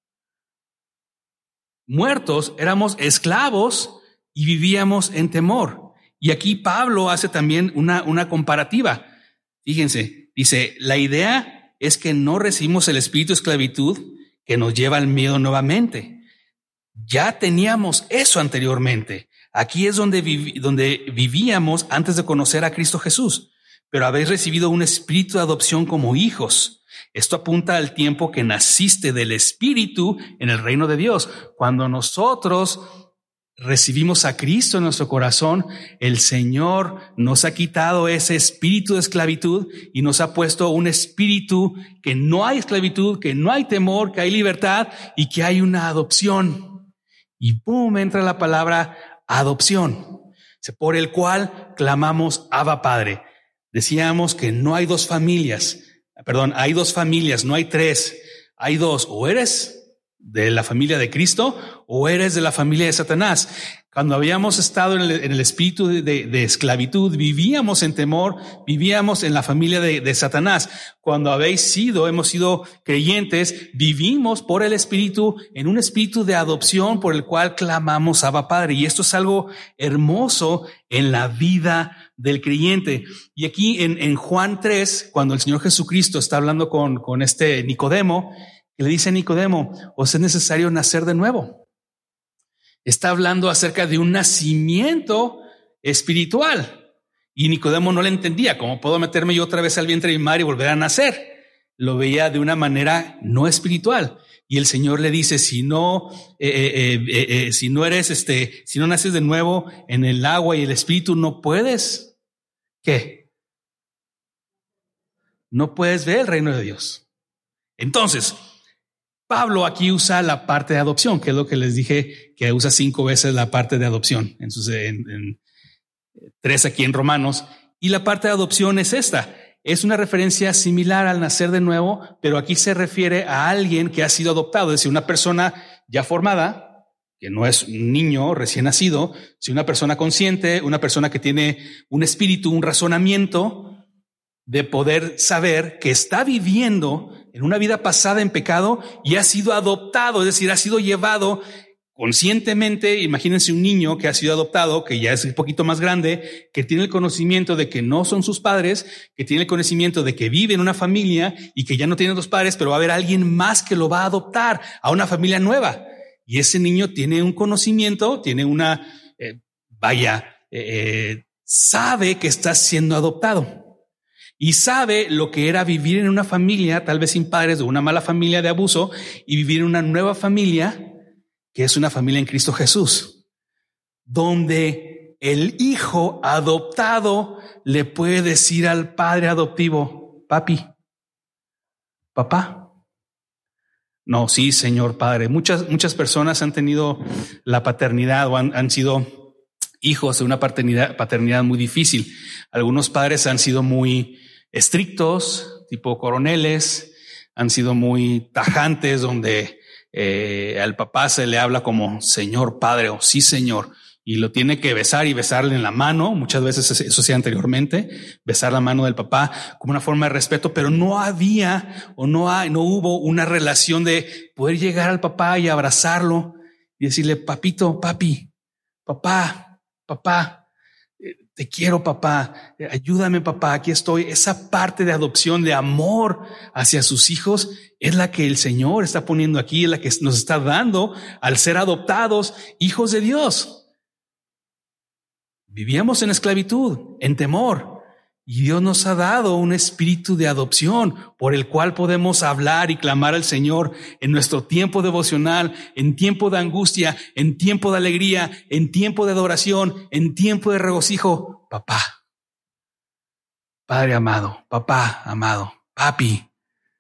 muertos, éramos esclavos y vivíamos en temor. Y aquí Pablo hace también una, una comparativa. Fíjense, dice, la idea es que no recibimos el espíritu de esclavitud que nos lleva al miedo nuevamente. Ya teníamos eso anteriormente. Aquí es donde, vivi- donde vivíamos antes de conocer a Cristo Jesús, pero habéis recibido un espíritu de adopción como hijos. Esto apunta al tiempo que naciste del espíritu en el reino de Dios. Cuando nosotros recibimos a Cristo en nuestro corazón, el Señor nos ha quitado ese espíritu de esclavitud y nos ha puesto un espíritu que no hay esclavitud, que no hay temor, que hay libertad y que hay una adopción. Y ¡pum! Entra la palabra adopción, por el cual clamamos Abba Padre. Decíamos que no hay dos familias, perdón, hay dos familias, no hay tres, hay dos. O eres de la familia de Cristo o eres de la familia de Satanás. Cuando habíamos estado en el, en el espíritu de, de, de esclavitud, vivíamos en temor, vivíamos en la familia de, de Satanás. Cuando habéis sido, hemos sido creyentes, vivimos por el espíritu en un espíritu de adopción por el cual clamamos Abba Padre. Y esto es algo hermoso en la vida del creyente. Y aquí en, en Juan tres, cuando el Señor Jesucristo está hablando con, con este Nicodemo, que le dice a Nicodemo, os es necesario nacer de nuevo. Está hablando acerca de un nacimiento espiritual. Y Nicodemo no le entendía. ¿Cómo puedo meterme yo otra vez al vientre de mi madre y volver a nacer? Lo veía de una manera no espiritual. Y el Señor le dice, si no, eh, eh, eh, eh, si no eres, este, si no naces de nuevo en el agua y el espíritu, no puedes. ¿Qué? No puedes ver el reino de Dios. Entonces, Pablo aquí usa la parte de adopción, que es lo que les dije, que usa cinco veces la parte de adopción, en, sus, en, en tres aquí en Romanos. Y la parte de adopción es esta. Es una referencia similar al nacer de nuevo, pero aquí se refiere a alguien que ha sido adoptado, es decir, una persona ya formada, que no es un niño recién nacido, sino una persona consciente, una persona que tiene un espíritu, un razonamiento de poder saber que está viviendo en una vida pasada en pecado y ha sido adoptado, es decir, ha sido llevado conscientemente. Imagínense un niño que ha sido adoptado, que ya es un poquito más grande, que tiene el conocimiento de que no son sus padres, que tiene el conocimiento de que vive en una familia y que ya no tiene dos padres, pero va a haber alguien más que lo va a adoptar a una familia nueva. Y ese niño tiene un conocimiento, tiene una, eh, vaya, eh, sabe que está siendo adoptado. Y sabe lo que era vivir en una familia, tal vez sin padres, de una mala familia de abuso, y vivir en una nueva familia, que es una familia en Cristo Jesús, donde el hijo adoptado le puede decir al padre adoptivo, papi, papá. No, sí, señor padre. Muchas, muchas personas han tenido la paternidad o han, han sido hijos de una paternidad, paternidad muy difícil. Algunos padres han sido muy estrictos, tipo coroneles, han sido muy tajantes, donde eh, al papá se le habla como Señor Padre o sí Señor, y lo tiene que besar y besarle en la mano. Muchas veces eso hacía anteriormente, besar la mano del papá como una forma de respeto, pero no había o no hay, no hubo una relación de poder llegar al papá y abrazarlo y decirle, papito, papi, papá, papá, te quiero, papá, ayúdame, papá, aquí estoy. Esa parte de adopción, de amor hacia sus hijos, es la que el Señor está poniendo aquí, es la que nos está dando al ser adoptados hijos de Dios. Vivíamos en esclavitud, en temor, y Dios nos ha dado un espíritu de adopción por el cual podemos hablar y clamar al Señor en nuestro tiempo devocional, en tiempo de angustia, en tiempo de alegría, en tiempo de adoración, en tiempo de regocijo. Papá, Padre amado, papá amado, papi.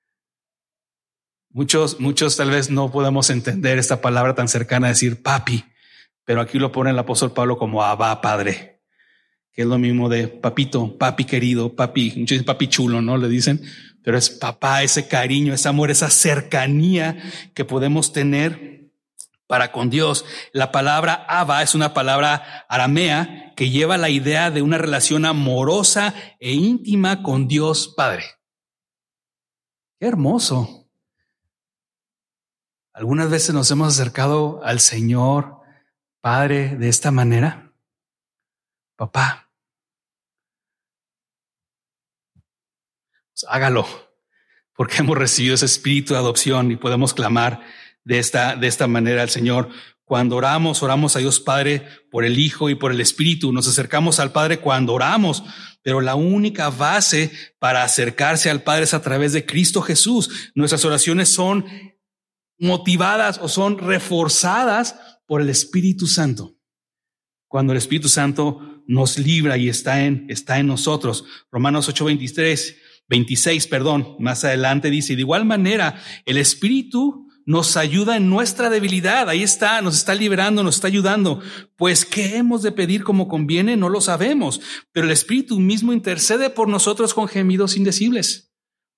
Muchos, muchos tal vez no podemos entender esta palabra tan cercana a decir papi, pero aquí lo pone el apóstol Pablo como Abba, Padre, que es lo mismo de papito, papi querido, papi, muchos dicen papi chulo, ¿no? Le dicen, pero es papá, ese cariño, ese amor, esa cercanía que podemos tener para con Dios. La palabra Abba es una palabra aramea que lleva la idea de una relación amorosa e íntima con Dios Padre. ¡Qué hermoso! ¿Algunas veces nos hemos acercado al Señor Padre de esta manera? Papá, pues hágalo, porque hemos recibido ese espíritu de adopción y podemos clamar de esta, de esta manera al Señor. Cuando oramos, oramos a Dios Padre por el Hijo y por el Espíritu. Nos acercamos al Padre cuando oramos, pero la única base para acercarse al Padre es a través de Cristo Jesús. Nuestras oraciones son motivadas o son reforzadas por el Espíritu Santo. Cuando el Espíritu Santo nos libra y está en, está en nosotros. Romanos ocho, veintitrés, veintiséis, perdón, más adelante dice, de igual manera, el Espíritu nos ayuda en nuestra debilidad. Ahí está, nos está liberando, nos está ayudando. Pues, ¿qué hemos de pedir como conviene? No lo sabemos, pero el Espíritu mismo intercede por nosotros con gemidos indecibles.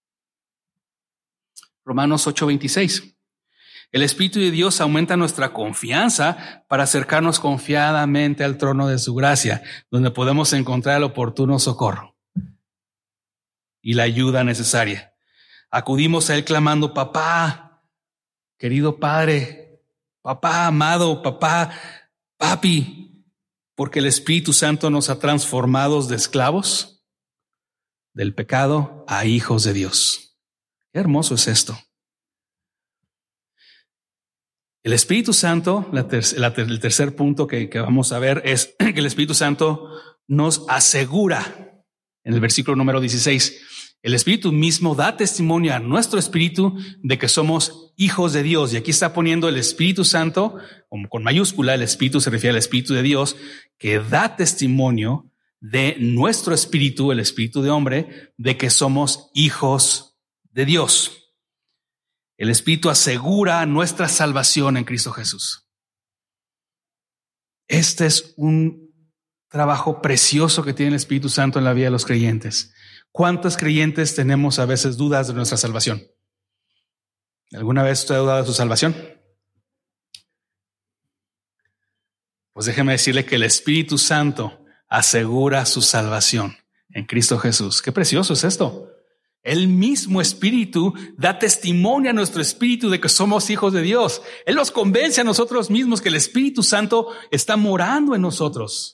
Romanos ocho, veintiséis. El Espíritu de Dios aumenta nuestra confianza para acercarnos confiadamente al trono de su gracia, donde podemos encontrar el oportuno socorro y la ayuda necesaria. Acudimos a Él clamando, papá, querido Padre, papá amado, papá, papi, porque el Espíritu Santo nos ha transformado de esclavos del pecado a hijos de Dios. Qué hermoso es esto. El Espíritu Santo, la ter, la ter, el tercer punto que, que vamos a ver es que el Espíritu Santo nos asegura, en el versículo número dieciséis, el Espíritu mismo da testimonio a nuestro espíritu de que somos hijos de Dios. Y aquí está poniendo el Espíritu Santo, como con mayúscula, el Espíritu se refiere al Espíritu de Dios, que da testimonio de nuestro espíritu, el espíritu de hombre, de que somos hijos de Dios. El Espíritu asegura nuestra salvación en Cristo Jesús. Este es un trabajo precioso que tiene el Espíritu Santo en la vida de los creyentes. ¿Cuántos creyentes tenemos a veces dudas de nuestra salvación? ¿Alguna vez usted ha dudado de su salvación? Pues déjeme decirle que el Espíritu Santo asegura su salvación en Cristo Jesús. Qué precioso es esto. El mismo Espíritu da testimonio a nuestro espíritu de que somos hijos de Dios. Él nos convence a nosotros mismos que el Espíritu Santo está morando en nosotros.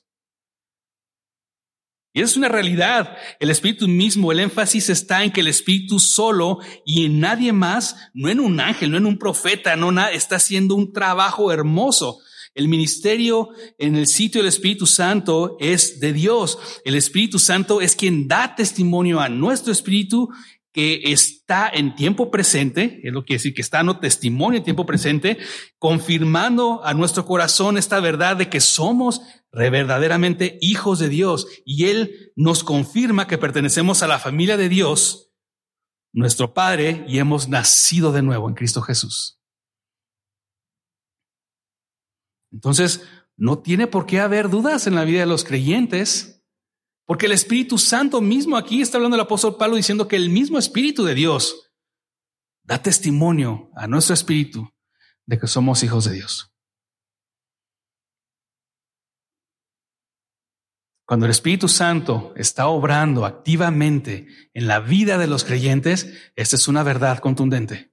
Y es una realidad. El Espíritu mismo, el énfasis está en que el Espíritu solo y en nadie más, no en un ángel, no en un profeta, no nada, está haciendo un trabajo hermoso. El ministerio en el sitio del Espíritu Santo es de Dios. El Espíritu Santo es quien da testimonio a nuestro espíritu que está en tiempo presente, es lo que quiere decir que está dando testimonio en tiempo presente, confirmando a nuestro corazón esta verdad de que somos verdaderamente hijos de Dios. Y Él nos confirma que pertenecemos a la familia de Dios, nuestro Padre, y hemos nacido de nuevo en Cristo Jesús. Entonces, no tiene por qué haber dudas en la vida de los creyentes, porque el Espíritu Santo mismo, aquí está hablando el apóstol Pablo diciendo que el mismo Espíritu de Dios da testimonio a nuestro espíritu de que somos hijos de Dios. Cuando el Espíritu Santo está obrando activamente en la vida de los creyentes, esta es una verdad contundente.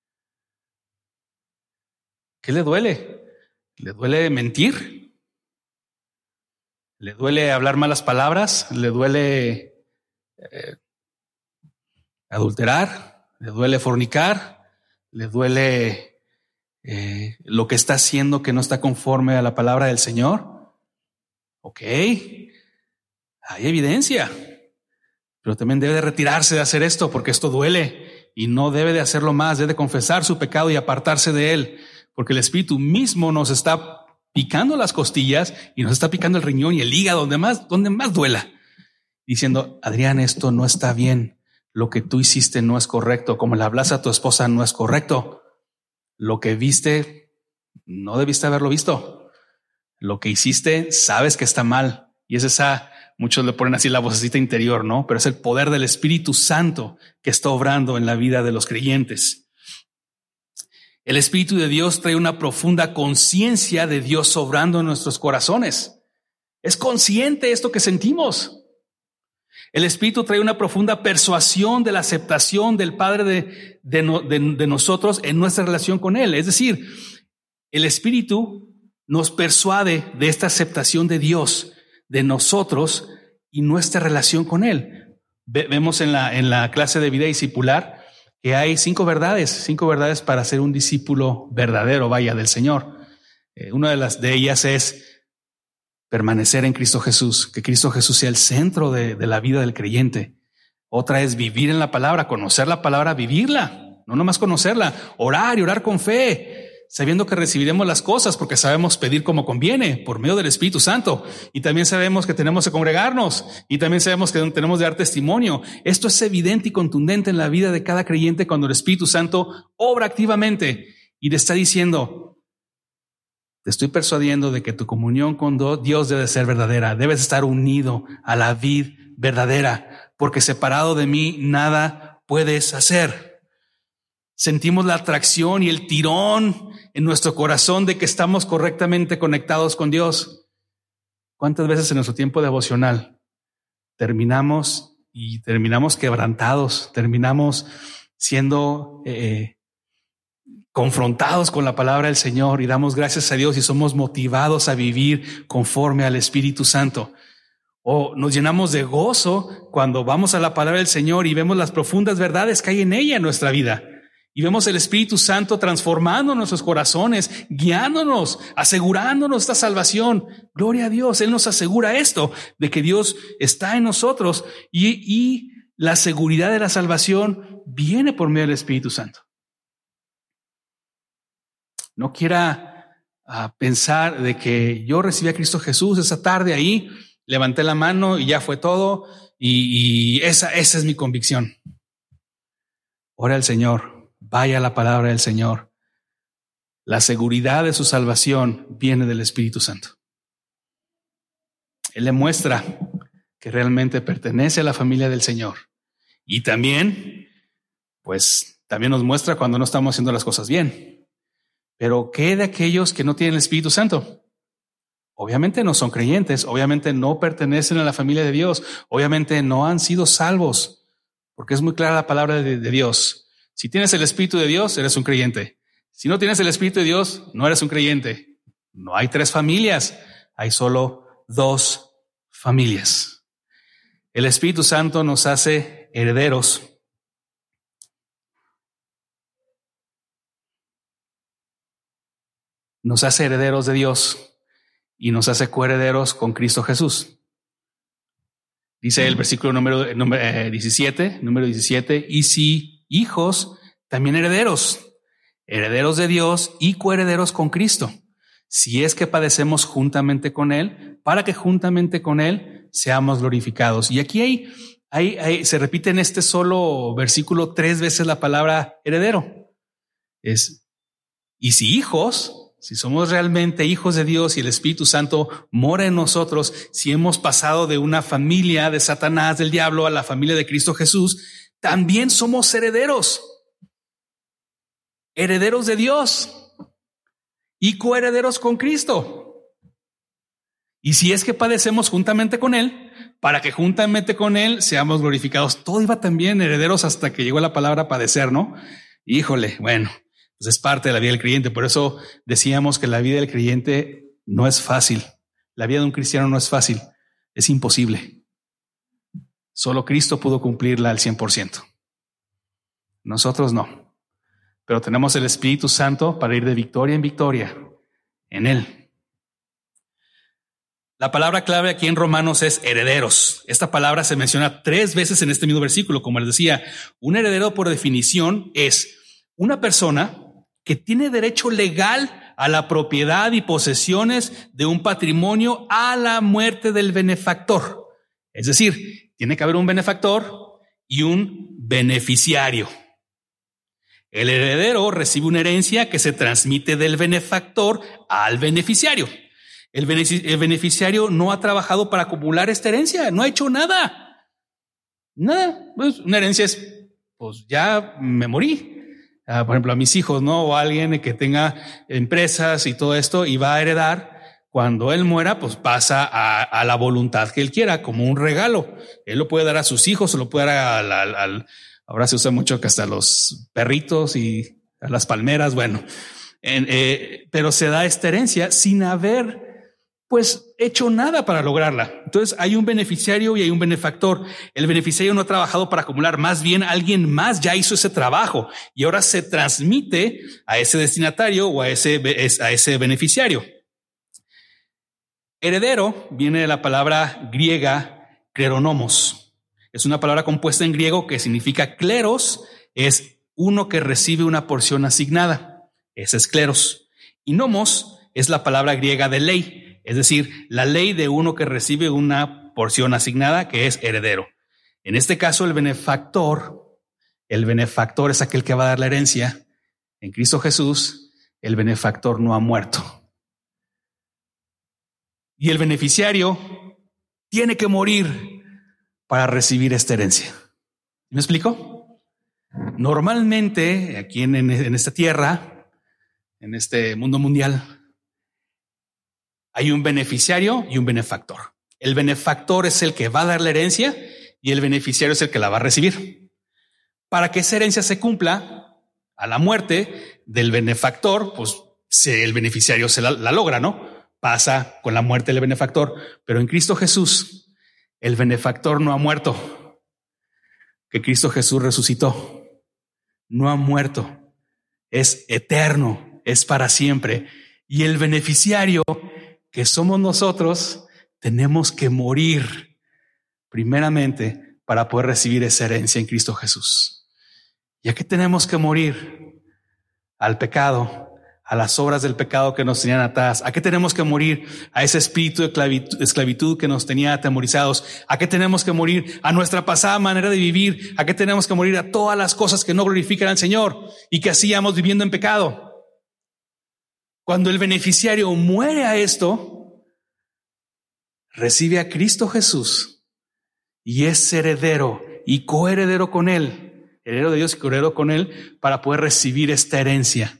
¿Qué le duele? ¿Le duele mentir? ¿Le duele hablar malas palabras? ¿Le duele eh, adulterar? ¿Le duele fornicar? ¿Le duele eh, lo que está haciendo que no está conforme a la palabra del Señor? Ok. Hay evidencia, pero también debe de retirarse de hacer esto porque esto duele y no debe de hacerlo más. Debe de confesar su pecado y apartarse de él, porque el Espíritu mismo nos está picando las costillas y nos está picando el riñón y el hígado, donde más, donde más duela, diciendo: Adrián, esto no está bien. Lo que tú hiciste no es correcto. Como le hablas a tu esposa no es correcto. Lo que viste no debiste haberlo visto. Lo que hiciste sabes que está mal. Y es esa... Muchos le ponen así la vocecita interior, ¿no? Pero es el poder del Espíritu Santo que está obrando en la vida de los creyentes. El Espíritu de Dios trae una profunda conciencia de Dios obrando en nuestros corazones. Es consciente esto que sentimos. El Espíritu trae una profunda persuasión de la aceptación del Padre de, de, de, de nosotros en nuestra relación con Él. Es decir, el Espíritu nos persuade de esta aceptación de Dios, de nosotros y nuestra relación con Él. Vemos en la, en la clase de vida discipular que hay cinco verdades, cinco verdades para ser un discípulo verdadero, vaya, del Señor. Eh, una de las de ellas es permanecer en Cristo Jesús, que Cristo Jesús sea el centro de, de la vida del creyente. Otra es vivir en la palabra, conocer la palabra, vivirla, no nomás conocerla, orar y orar con fe, sabiendo que recibiremos las cosas porque sabemos pedir como conviene por medio del Espíritu Santo, y también sabemos que tenemos que congregarnos, y también sabemos que tenemos que dar testimonio. Esto es evidente y contundente en la vida de cada creyente cuando el Espíritu Santo obra activamente y le está diciendo: te estoy persuadiendo de que tu comunión con Dios debe ser verdadera, debes estar unido a la vid verdadera, porque separado de mí nada puedes hacer. Sentimos la atracción y el tirón en nuestro corazón de que estamos correctamente conectados con Dios. ¿Cuántas veces en nuestro tiempo devocional terminamos y terminamos quebrantados, terminamos siendo eh, confrontados con la palabra del Señor y damos gracias a Dios y somos motivados a vivir conforme al Espíritu Santo? O nos llenamos de gozo cuando vamos a la palabra del Señor y vemos las profundas verdades que hay en ella en nuestra vida. Y vemos el Espíritu Santo transformando nuestros corazones, guiándonos, asegurándonos esta salvación. Gloria a Dios, Él nos asegura esto, de que Dios está en nosotros y, y la seguridad de la salvación viene por medio del Espíritu Santo. No quiera uh, pensar de que yo recibí a Cristo Jesús esa tarde ahí, levanté la mano y ya fue todo, y, y esa, esa es mi convicción. Ora al Señor. Vaya la palabra del Señor. La seguridad de su salvación viene del Espíritu Santo. Él le muestra que realmente pertenece a la familia del Señor. Y también, pues, también nos muestra cuando no estamos haciendo las cosas bien. Pero ¿qué de aquellos que no tienen el Espíritu Santo? Obviamente no son creyentes, obviamente no pertenecen a la familia de Dios, obviamente no han sido salvos, porque es muy clara la palabra de, de Dios. Si tienes el Espíritu de Dios, eres un creyente. Si no tienes el Espíritu de Dios, no eres un creyente. No hay tres familias, hay solo dos familias. El Espíritu Santo nos hace herederos. Nos hace herederos de Dios y nos hace coherederos con Cristo Jesús. Dice el versículo número, número eh, diecisiete, número diecisiete, y si hijos, también herederos, herederos de Dios y coherederos con Cristo, si es que padecemos juntamente con Él, para que juntamente con Él seamos glorificados. Y aquí hay, hay, hay se repite en este solo versículo tres veces la palabra heredero. Es, y si hijos, si somos realmente hijos de Dios y el Espíritu Santo mora en nosotros, si hemos pasado de una familia de Satanás, del diablo, a la familia de Cristo Jesús, también somos herederos, herederos de Dios. y coherederos con Cristo. Y si es que padecemos juntamente con Él, para que juntamente con Él seamos glorificados. Todo iba también, herederos, hasta que llegó la palabra padecer, ¿no? Híjole, bueno, pues es parte de la vida del creyente. Por eso decíamos que la vida del creyente no es fácil. La vida de un cristiano no es fácil, es imposible. Solo Cristo pudo cumplirla al cien por ciento. Nosotros no. Pero tenemos el Espíritu Santo para ir de victoria en victoria en Él. La palabra clave aquí en Romanos es herederos. Esta palabra se menciona tres veces en este mismo versículo. Como les decía, un heredero por definición es una persona que tiene derecho legal a la propiedad y posesiones de un patrimonio a la muerte del benefactor. Es decir, tiene que haber un benefactor y un beneficiario. El heredero recibe una herencia que se transmite del benefactor al beneficiario. El beneficiario no ha trabajado para acumular esta herencia, no ha hecho nada. Nada. Pues una herencia es, pues ya me morí. Uh, por ejemplo, a mis hijos, ¿no? O a alguien que tenga empresas y todo esto y va a heredar. Cuando él muera, pues pasa a, a la voluntad que él quiera, como un regalo. Él lo puede dar a sus hijos, o lo puede dar al, al, al ahora se usa mucho que hasta a los perritos y a las palmeras. Bueno, en, eh, pero se da esta herencia sin haber pues hecho nada para lograrla. Entonces hay un beneficiario y hay un benefactor. El beneficiario no ha trabajado para acumular, más bien alguien más ya hizo ese trabajo y ahora se transmite a ese destinatario o a ese, a ese beneficiario. Heredero viene de la palabra griega kleronomos. Es una palabra compuesta en griego que significa kleros, es uno que recibe una porción asignada. Ese es kleros. Y nomos es la palabra griega de ley. Es decir, la ley de uno que recibe una porción asignada, que es heredero. En este caso, el benefactor, el benefactor es aquel que va a dar la herencia. En Cristo Jesús, el benefactor no ha muerto. Y el beneficiario tiene que morir para recibir esta herencia. ¿Me explico? Normalmente, aquí en, en, en esta tierra, en este mundo mundial, hay un beneficiario y un benefactor. El benefactor es el que va a dar la herencia y el beneficiario es el que la va a recibir. Para que esa herencia se cumpla, a la muerte del benefactor, pues el beneficiario se la, la logra, ¿no? Pasa con la muerte del benefactor. Pero en Cristo Jesús, el benefactor no ha muerto. Que Cristo Jesús resucitó. No ha muerto. Es eterno, es para siempre. Y el beneficiario, que somos nosotros, tenemos que morir primeramente para poder recibir esa herencia en Cristo Jesús. ¿Y a qué tenemos que morir? Al pecado, a las obras del pecado que nos tenían atadas. ¿A qué tenemos que morir? A ese espíritu de esclavitud que nos tenía atemorizados. ¿A qué tenemos que morir? A nuestra pasada manera de vivir. ¿A qué tenemos que morir? A todas las cosas que no glorifican al Señor y que hacíamos viviendo en pecado. Cuando el beneficiario muere a esto, recibe a Cristo Jesús y es heredero y coheredero con Él, heredero de Dios y coheredero con Él, para poder recibir esta herencia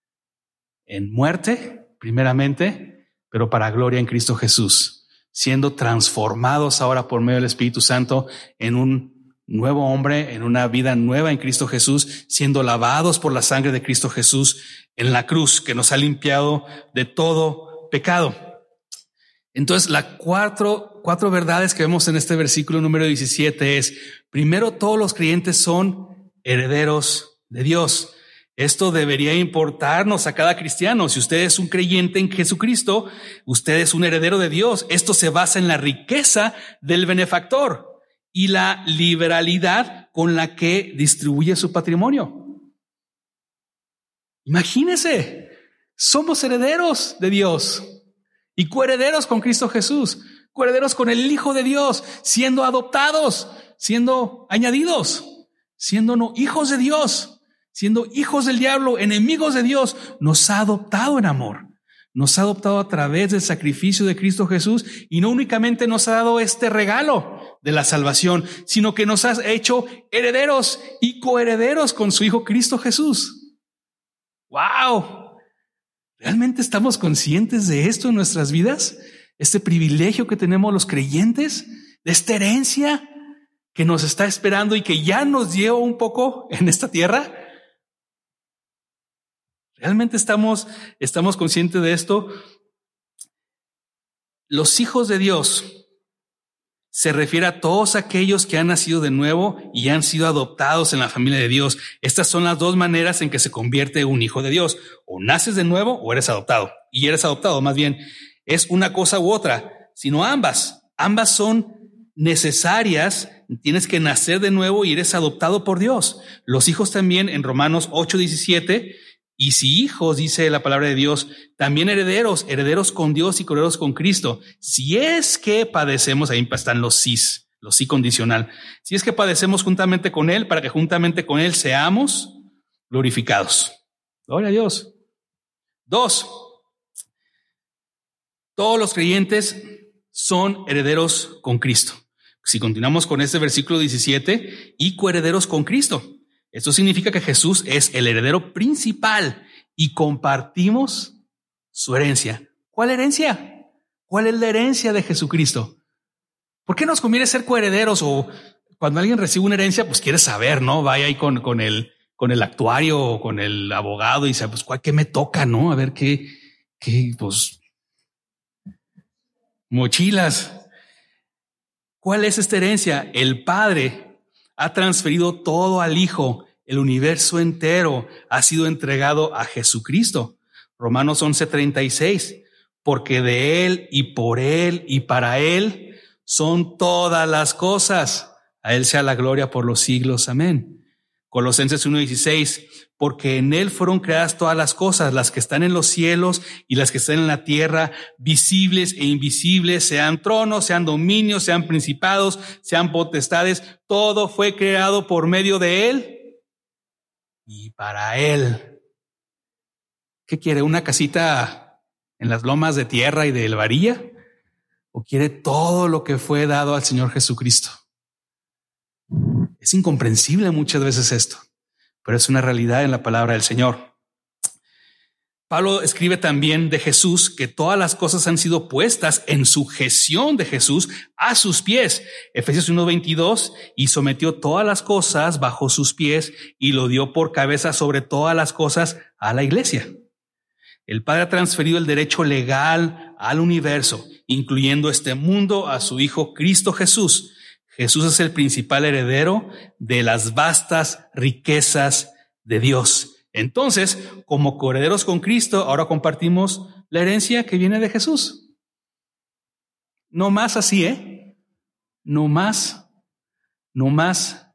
en muerte, primeramente, pero para gloria en Cristo Jesús, siendo transformados ahora por medio del Espíritu Santo en un nuevo hombre, en una vida nueva en Cristo Jesús, siendo lavados por la sangre de Cristo Jesús en la cruz, que nos ha limpiado de todo pecado. Entonces, las cuatro, cuatro verdades que vemos en este versículo número diecisiete es, primero, todos los creyentes son herederos de Dios. Esto debería importarnos a cada cristiano. Si usted es un creyente en Jesucristo, usted es un heredero de Dios. Esto se basa en la riqueza del benefactor y la liberalidad con la que distribuye su patrimonio. Imagínese, somos herederos de Dios y coherederos con Cristo Jesús, coherederos con el Hijo de Dios, siendo adoptados, siendo añadidos, siendo no hijos de Dios, siendo hijos del diablo, enemigos de Dios. Nos ha adoptado en amor. Nos ha adoptado a través del sacrificio de Cristo Jesús y no únicamente nos ha dado este regalo de la salvación, sino que nos ha hecho herederos y coherederos con su Hijo Cristo Jesús. ¡Wow! ¿Realmente estamos conscientes de esto en nuestras vidas? Este privilegio que tenemos los creyentes, de esta herencia que nos está esperando y que ya nos dio un poco en esta tierra. ¿Realmente estamos, estamos conscientes de esto? Los hijos de Dios se refiere a todos aquellos que han nacido de nuevo y han sido adoptados en la familia de Dios. Estas son las dos maneras en que se convierte un hijo de Dios. O naces de nuevo o eres adoptado. Y eres adoptado, más bien, es una cosa u otra, sino ambas. Ambas son necesarias. Tienes que nacer de nuevo y eres adoptado por Dios. Los hijos también en Romanos ocho diecisiete, y si hijos, dice la palabra de Dios, también herederos, herederos con Dios y herederos con Cristo. Si es que padecemos, ahí están los sís, los sí condicional. Si es que padecemos juntamente con Él, para que juntamente con Él seamos glorificados. Gloria a Dios. Dos, todos los creyentes son herederos con Cristo. Si continuamos con este versículo diecisiete, y coherederos con Cristo. Esto significa que Jesús es el heredero principal y compartimos su herencia. ¿Cuál herencia? ¿Cuál es la herencia de Jesucristo? ¿Por qué nos conviene ser coherederos? O cuando alguien recibe una herencia, pues quiere saber, ¿no? Vaya ahí con, con, el, con el actuario o con el abogado y dice, pues, ¿cuál, qué me toca, no? A ver qué, qué, pues, mochilas. ¿Cuál es esta herencia? El Padre ha transferido todo al Hijo. El universo entero ha sido entregado a Jesucristo. Romanos once treinta y seis. Porque de Él y por Él y para Él son todas las cosas. A Él sea la gloria por los siglos. Amén. Colosenses uno dieciséis. Porque en Él fueron creadas todas las cosas, las que están en los cielos y las que están en la tierra, visibles e invisibles, sean tronos, sean dominios, sean principados, sean potestades. Todo fue creado por medio de Él y para Él. ¿Qué quiere? ¿Una casita en las lomas de tierra y de varilla? ¿O quiere todo lo que fue dado al Señor Jesucristo? Es incomprensible muchas veces esto, pero es una realidad en la palabra del Señor. Pablo escribe también de Jesús que todas las cosas han sido puestas en sujeción de Jesús a sus pies. Efesios uno veintidós, y sometió todas las cosas bajo sus pies y lo dio por cabeza sobre todas las cosas a la iglesia. El Padre ha transferido el derecho legal al universo, incluyendo este mundo, a su Hijo Cristo Jesús. Jesús es el principal heredero de las vastas riquezas de Dios. Entonces, como coherederos con Cristo, ahora compartimos la herencia que viene de Jesús. No más así, ¿eh? No más, no más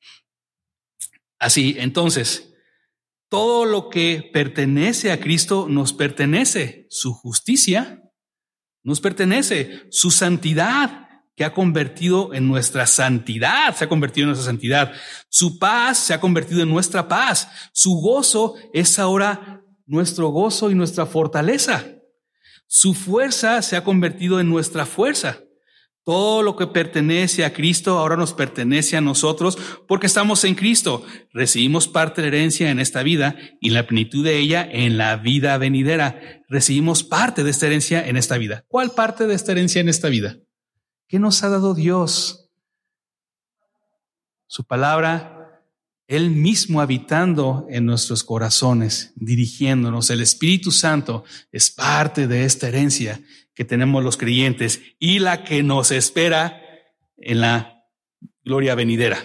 así. Entonces, todo lo que pertenece a Cristo nos pertenece. Su justicia nos pertenece. Su santidad, que ha convertido en nuestra santidad, se ha convertido en nuestra santidad. Su paz se ha convertido en nuestra paz. Su gozo es ahora nuestro gozo y nuestra fortaleza. Su fuerza se ha convertido en nuestra fuerza. Todo lo que pertenece a Cristo ahora nos pertenece a nosotros porque estamos en Cristo. Recibimos parte de la herencia en esta vida y la plenitud de ella en la vida venidera. Recibimos parte de esta herencia en esta vida. ¿Cuál parte de esta herencia en esta vida? ¿Qué nos ha dado Dios? Su palabra, Él mismo habitando en nuestros corazones, dirigiéndonos. El Espíritu Santo es parte de esta herencia que tenemos los creyentes y la que nos espera en la gloria venidera.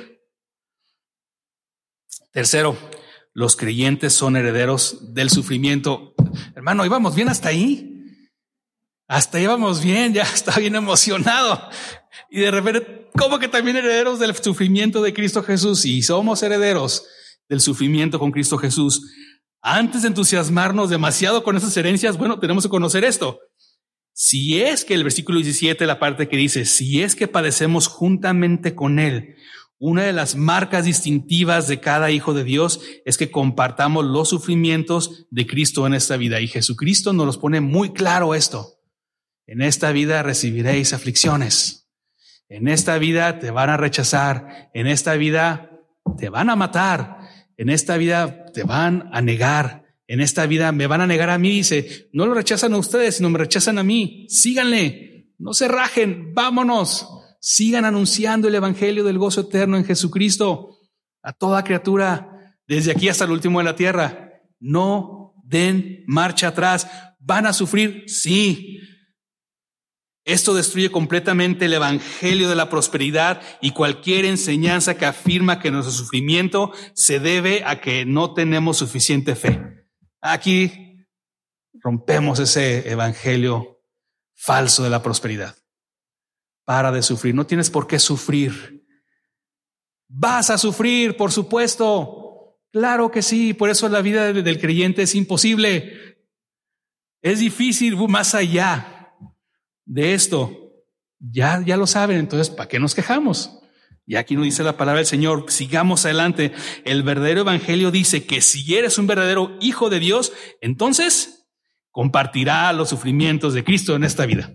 Tercero, los creyentes son herederos del sufrimiento. Hermano, íbamos bien hasta ahí. Hasta íbamos bien, ya estaba bien emocionado. Y de repente, ¿cómo que también herederos del sufrimiento de Cristo Jesús? Y somos herederos del sufrimiento con Cristo Jesús. Antes de entusiasmarnos demasiado con esas herencias, bueno, tenemos que conocer esto. Si es que el versículo diecisiete, la parte que dice, si es que padecemos juntamente con Él, una de las marcas distintivas de cada hijo de Dios es que compartamos los sufrimientos de Cristo en esta vida. Y Jesucristo nos los pone muy claro esto. En esta vida recibiréis aflicciones. En esta vida te van a rechazar. En esta vida te van a matar. En esta vida te van a negar. en esta vida me van a negar a mí. Dice, no lo rechazan a ustedes, sino me rechazan a mí. Síganle, no se rajen, vámonos. Sigan anunciando el evangelio del gozo eterno en Jesucristo a toda criatura, desde aquí hasta el último de la tierra. No den marcha atrás. ¿Van a sufrir? Sí. Esto destruye completamente el evangelio de la prosperidad y cualquier enseñanza que afirma que nuestro sufrimiento se debe a que no tenemos suficiente fe. Aquí rompemos ese evangelio falso de la prosperidad. Para de sufrir, no tienes por qué sufrir. Vas a sufrir, por supuesto. Claro que sí, por eso la vida del creyente es imposible. Es difícil, más allá de esto. Ya, ya lo saben, entonces, ¿para qué nos quejamos? Y aquí nos dice la palabra del Señor, sigamos adelante. El verdadero evangelio dice que si eres un verdadero hijo de Dios, entonces compartirá los sufrimientos de Cristo en esta vida.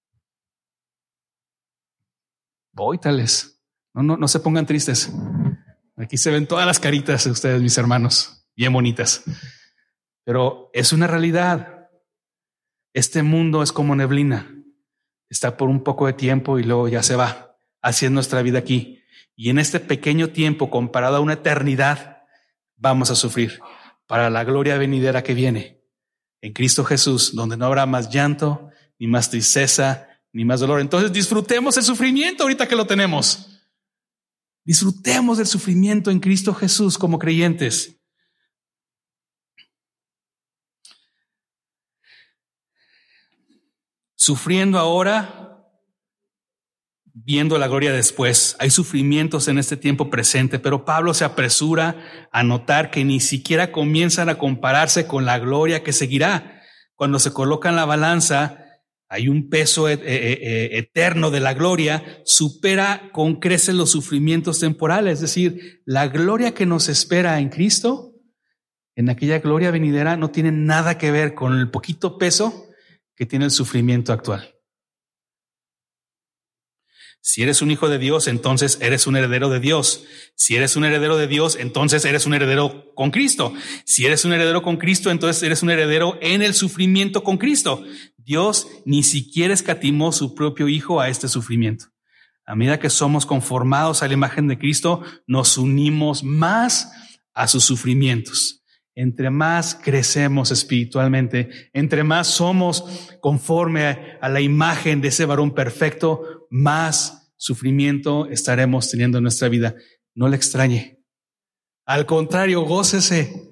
Voy tales. No, no, no se pongan tristes. Aquí se ven todas las caritas de ustedes, mis hermanos, bien bonitas. Pero es una realidad. Este mundo es como neblina. Está por un poco de tiempo y luego ya se va. Así es nuestra vida aquí. Y en este pequeño tiempo, comparado a una eternidad, vamos a sufrir para la gloria venidera que viene en Cristo Jesús, donde no habrá más llanto, ni más tristeza, ni más dolor. Entonces disfrutemos el sufrimiento ahorita que lo tenemos. Disfrutemos del sufrimiento en Cristo Jesús como creyentes. Sufriendo ahora, viendo la gloria después. Hay sufrimientos en este tiempo presente, pero Pablo se apresura a notar que ni siquiera comienzan a compararse con la gloria que seguirá. Cuando se coloca en la balanza, hay un peso eterno de la gloria, supera con creces los sufrimientos temporales. Es decir, la gloria que nos espera en Cristo, en aquella gloria venidera, no tiene nada que ver con el poquito peso que tiene el sufrimiento actual. Si eres un hijo de Dios, entonces eres un heredero de Dios. Si eres un heredero de Dios, entonces eres un heredero con Cristo. Si eres un heredero con Cristo, entonces eres un heredero en el sufrimiento con Cristo. Dios ni siquiera escatimó su propio Hijo a este sufrimiento. A medida que somos conformados a la imagen de Cristo, nos unimos más a sus sufrimientos. Entre más crecemos espiritualmente, entre más somos conforme a la imagen de ese varón perfecto, más sufrimiento estaremos teniendo en nuestra vida. No le extrañe. Al contrario, gócese.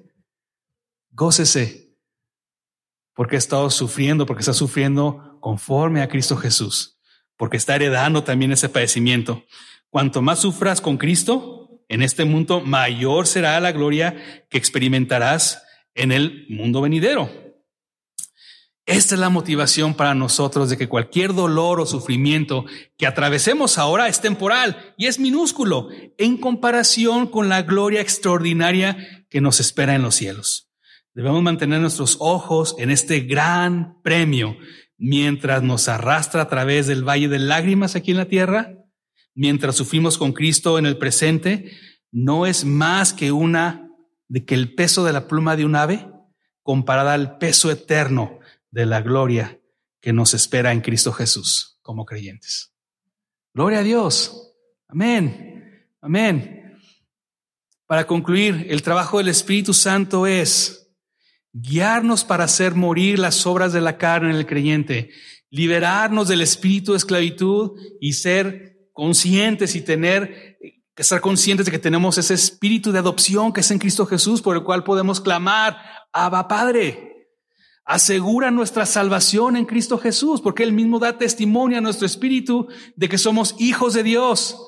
Gócese. Porque ha estado sufriendo, porque está sufriendo conforme a Cristo Jesús. Porque está heredando también ese padecimiento. Cuanto más sufras con Cristo en este mundo, mayor será la gloria que experimentarás en el mundo venidero. Esta es la motivación para nosotros de que cualquier dolor o sufrimiento que atravesemos ahora es temporal y es minúsculo en comparación con la gloria extraordinaria que nos espera en los cielos. Debemos mantener nuestros ojos en este gran premio mientras nos arrastra a través del valle de lágrimas aquí en la tierra. Mientras sufrimos con Cristo en el presente, no es más que una de que el peso de la pluma de un ave comparada al peso eterno de la gloria que nos espera en Cristo Jesús como creyentes. Gloria a Dios. Amén. Amén. Para concluir, el trabajo del Espíritu Santo es guiarnos para hacer morir las obras de la carne en el creyente, liberarnos del espíritu de esclavitud y ser conscientes y tener, estar conscientes de que tenemos ese espíritu de adopción que es en Cristo Jesús, por el cual podemos clamar, Abba Padre. Asegura nuestra salvación en Cristo Jesús, porque Él mismo da testimonio a nuestro espíritu de que somos hijos de Dios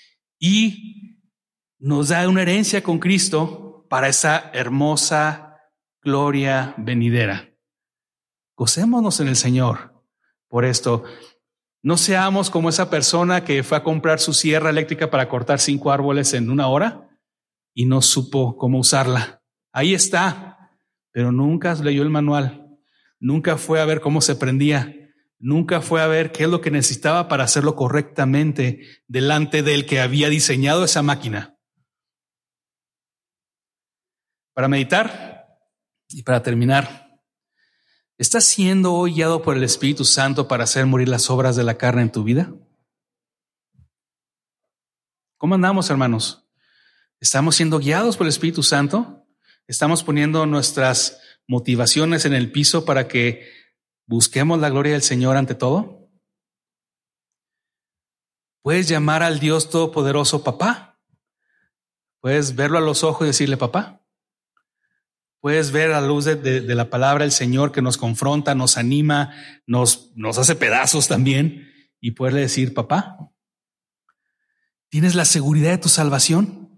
y nos da una herencia con Cristo para esa hermosa gloria venidera. Gocémonos en el Señor por esto. No seamos como esa persona que fue a comprar su sierra eléctrica para cortar cinco árboles en una hora y no supo cómo usarla. Ahí está, pero nunca leyó el manual, nunca fue a ver cómo se prendía, nunca fue a ver qué es lo que necesitaba para hacerlo correctamente delante del que había diseñado esa máquina. Para meditar, Y para terminar, ¿estás siendo hoy guiado por el Espíritu Santo para hacer morir las obras de la carne en tu vida? ¿Cómo andamos, hermanos? ¿Estamos siendo guiados por el Espíritu Santo? ¿Estamos poniendo nuestras motivaciones en el piso para que busquemos la gloria del Señor ante todo? ¿Puedes llamar al Dios Todopoderoso papá? ¿Puedes verlo a los ojos y decirle papá? ¿Puedes ver a la luz de, de, de la palabra del Señor que nos confronta, nos anima, nos, nos hace pedazos también y poderle decir papá? ¿Tienes la seguridad de tu salvación?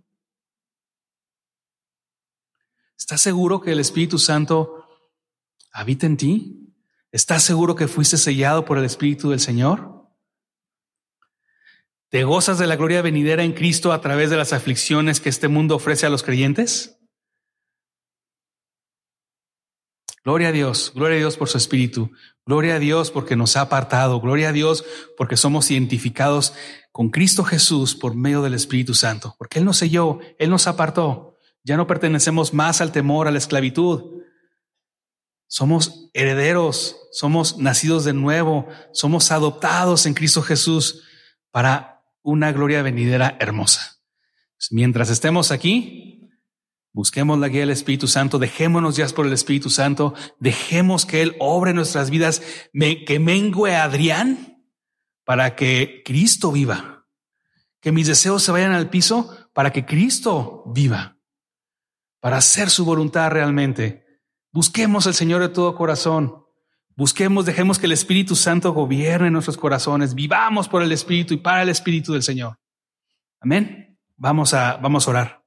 ¿Estás seguro que el Espíritu Santo habita en ti? ¿Estás seguro que fuiste sellado por el Espíritu del Señor? ¿Te gozas de la gloria venidera en Cristo a través de las aflicciones que este mundo ofrece a los creyentes? Gloria a Dios, gloria a Dios por su Espíritu, gloria a Dios porque nos ha apartado, gloria a Dios porque somos identificados con Cristo Jesús por medio del Espíritu Santo, porque Él nos selló, Él nos apartó, ya no pertenecemos más al temor, a la esclavitud. Somos herederos, somos nacidos de nuevo, somos adoptados en Cristo Jesús para una gloria venidera hermosa. Mientras estemos aquí, busquemos la guía del Espíritu Santo, dejémonos guiar por el Espíritu Santo, dejemos que Él obre en nuestras vidas, que mengue a Adrián para que Cristo viva, que mis deseos se vayan al piso para que Cristo viva, para hacer su voluntad realmente. Busquemos al Señor de todo corazón, busquemos, dejemos que el Espíritu Santo gobierne nuestros corazones, vivamos por el Espíritu y para el Espíritu del Señor. Amén. Vamos a, vamos a orar.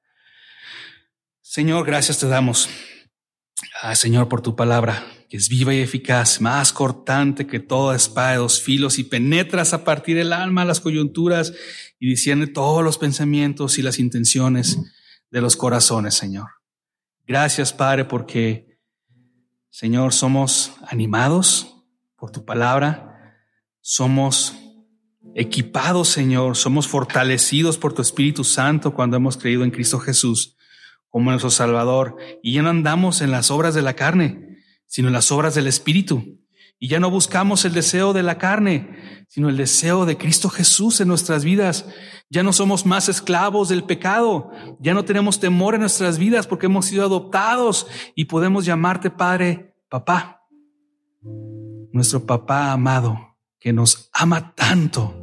Señor, gracias te damos, ah, Señor, por tu palabra, que es viva y eficaz, más cortante que toda espada de dos filos y penetras a partir del alma, las coyunturas y discierne todos los pensamientos y las intenciones de los corazones, Señor. Gracias, Padre, porque, Señor, somos animados por tu palabra, somos equipados, Señor, somos fortalecidos por tu Espíritu Santo cuando hemos creído en Cristo Jesús como nuestro Salvador, y ya no andamos en las obras de la carne, sino en las obras del Espíritu, y ya no buscamos el deseo de la carne, sino el deseo de Cristo Jesús en nuestras vidas. Ya no somos más esclavos del pecado, ya no tenemos temor en nuestras vidas porque hemos sido adoptados y podemos llamarte Padre, papá, nuestro papá amado, que nos ama tanto,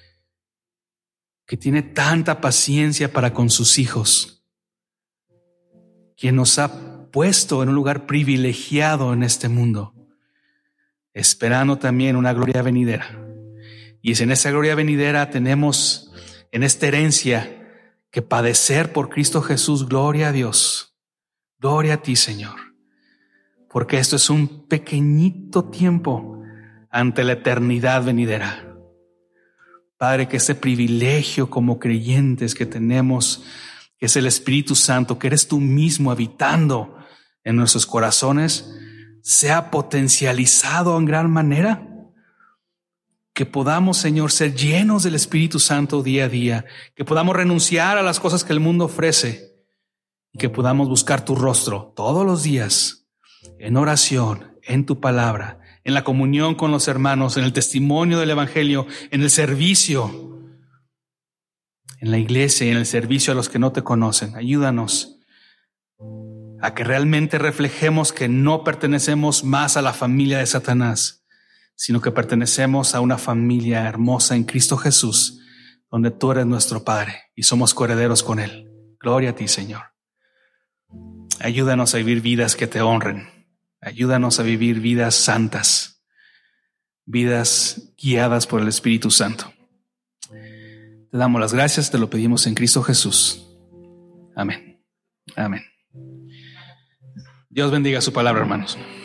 que tiene tanta paciencia para con sus hijos, quien nos ha puesto en un lugar privilegiado en este mundo, esperando también una gloria venidera. Y es en esa gloria venidera tenemos en esta herencia que padecer por Cristo Jesús. Gloria a Dios, gloria a ti, Señor, porque esto es un pequeñito tiempo ante la eternidad venidera. Padre, que ese privilegio como creyentes que tenemos, que es el Espíritu Santo, que eres tú mismo habitando en nuestros corazones, sea potencializado en gran manera, que podamos, Señor, ser llenos del Espíritu Santo día a día, que podamos renunciar a las cosas que el mundo ofrece y que podamos buscar tu rostro todos los días en oración, en tu palabra, en la comunión con los hermanos, en el testimonio del Evangelio, en el servicio, en la iglesia y en el servicio a los que no te conocen. Ayúdanos a que realmente reflejemos que no pertenecemos más a la familia de Satanás, sino que pertenecemos a una familia hermosa en Cristo Jesús, donde tú eres nuestro Padre y somos coherederos con Él. Gloria a ti, Señor. Ayúdanos a vivir vidas que te honren. Ayúdanos a vivir vidas santas, vidas guiadas por el Espíritu Santo. Te damos las gracias, te lo pedimos en Cristo Jesús. Amén. Amén. Dios bendiga su palabra, hermanos.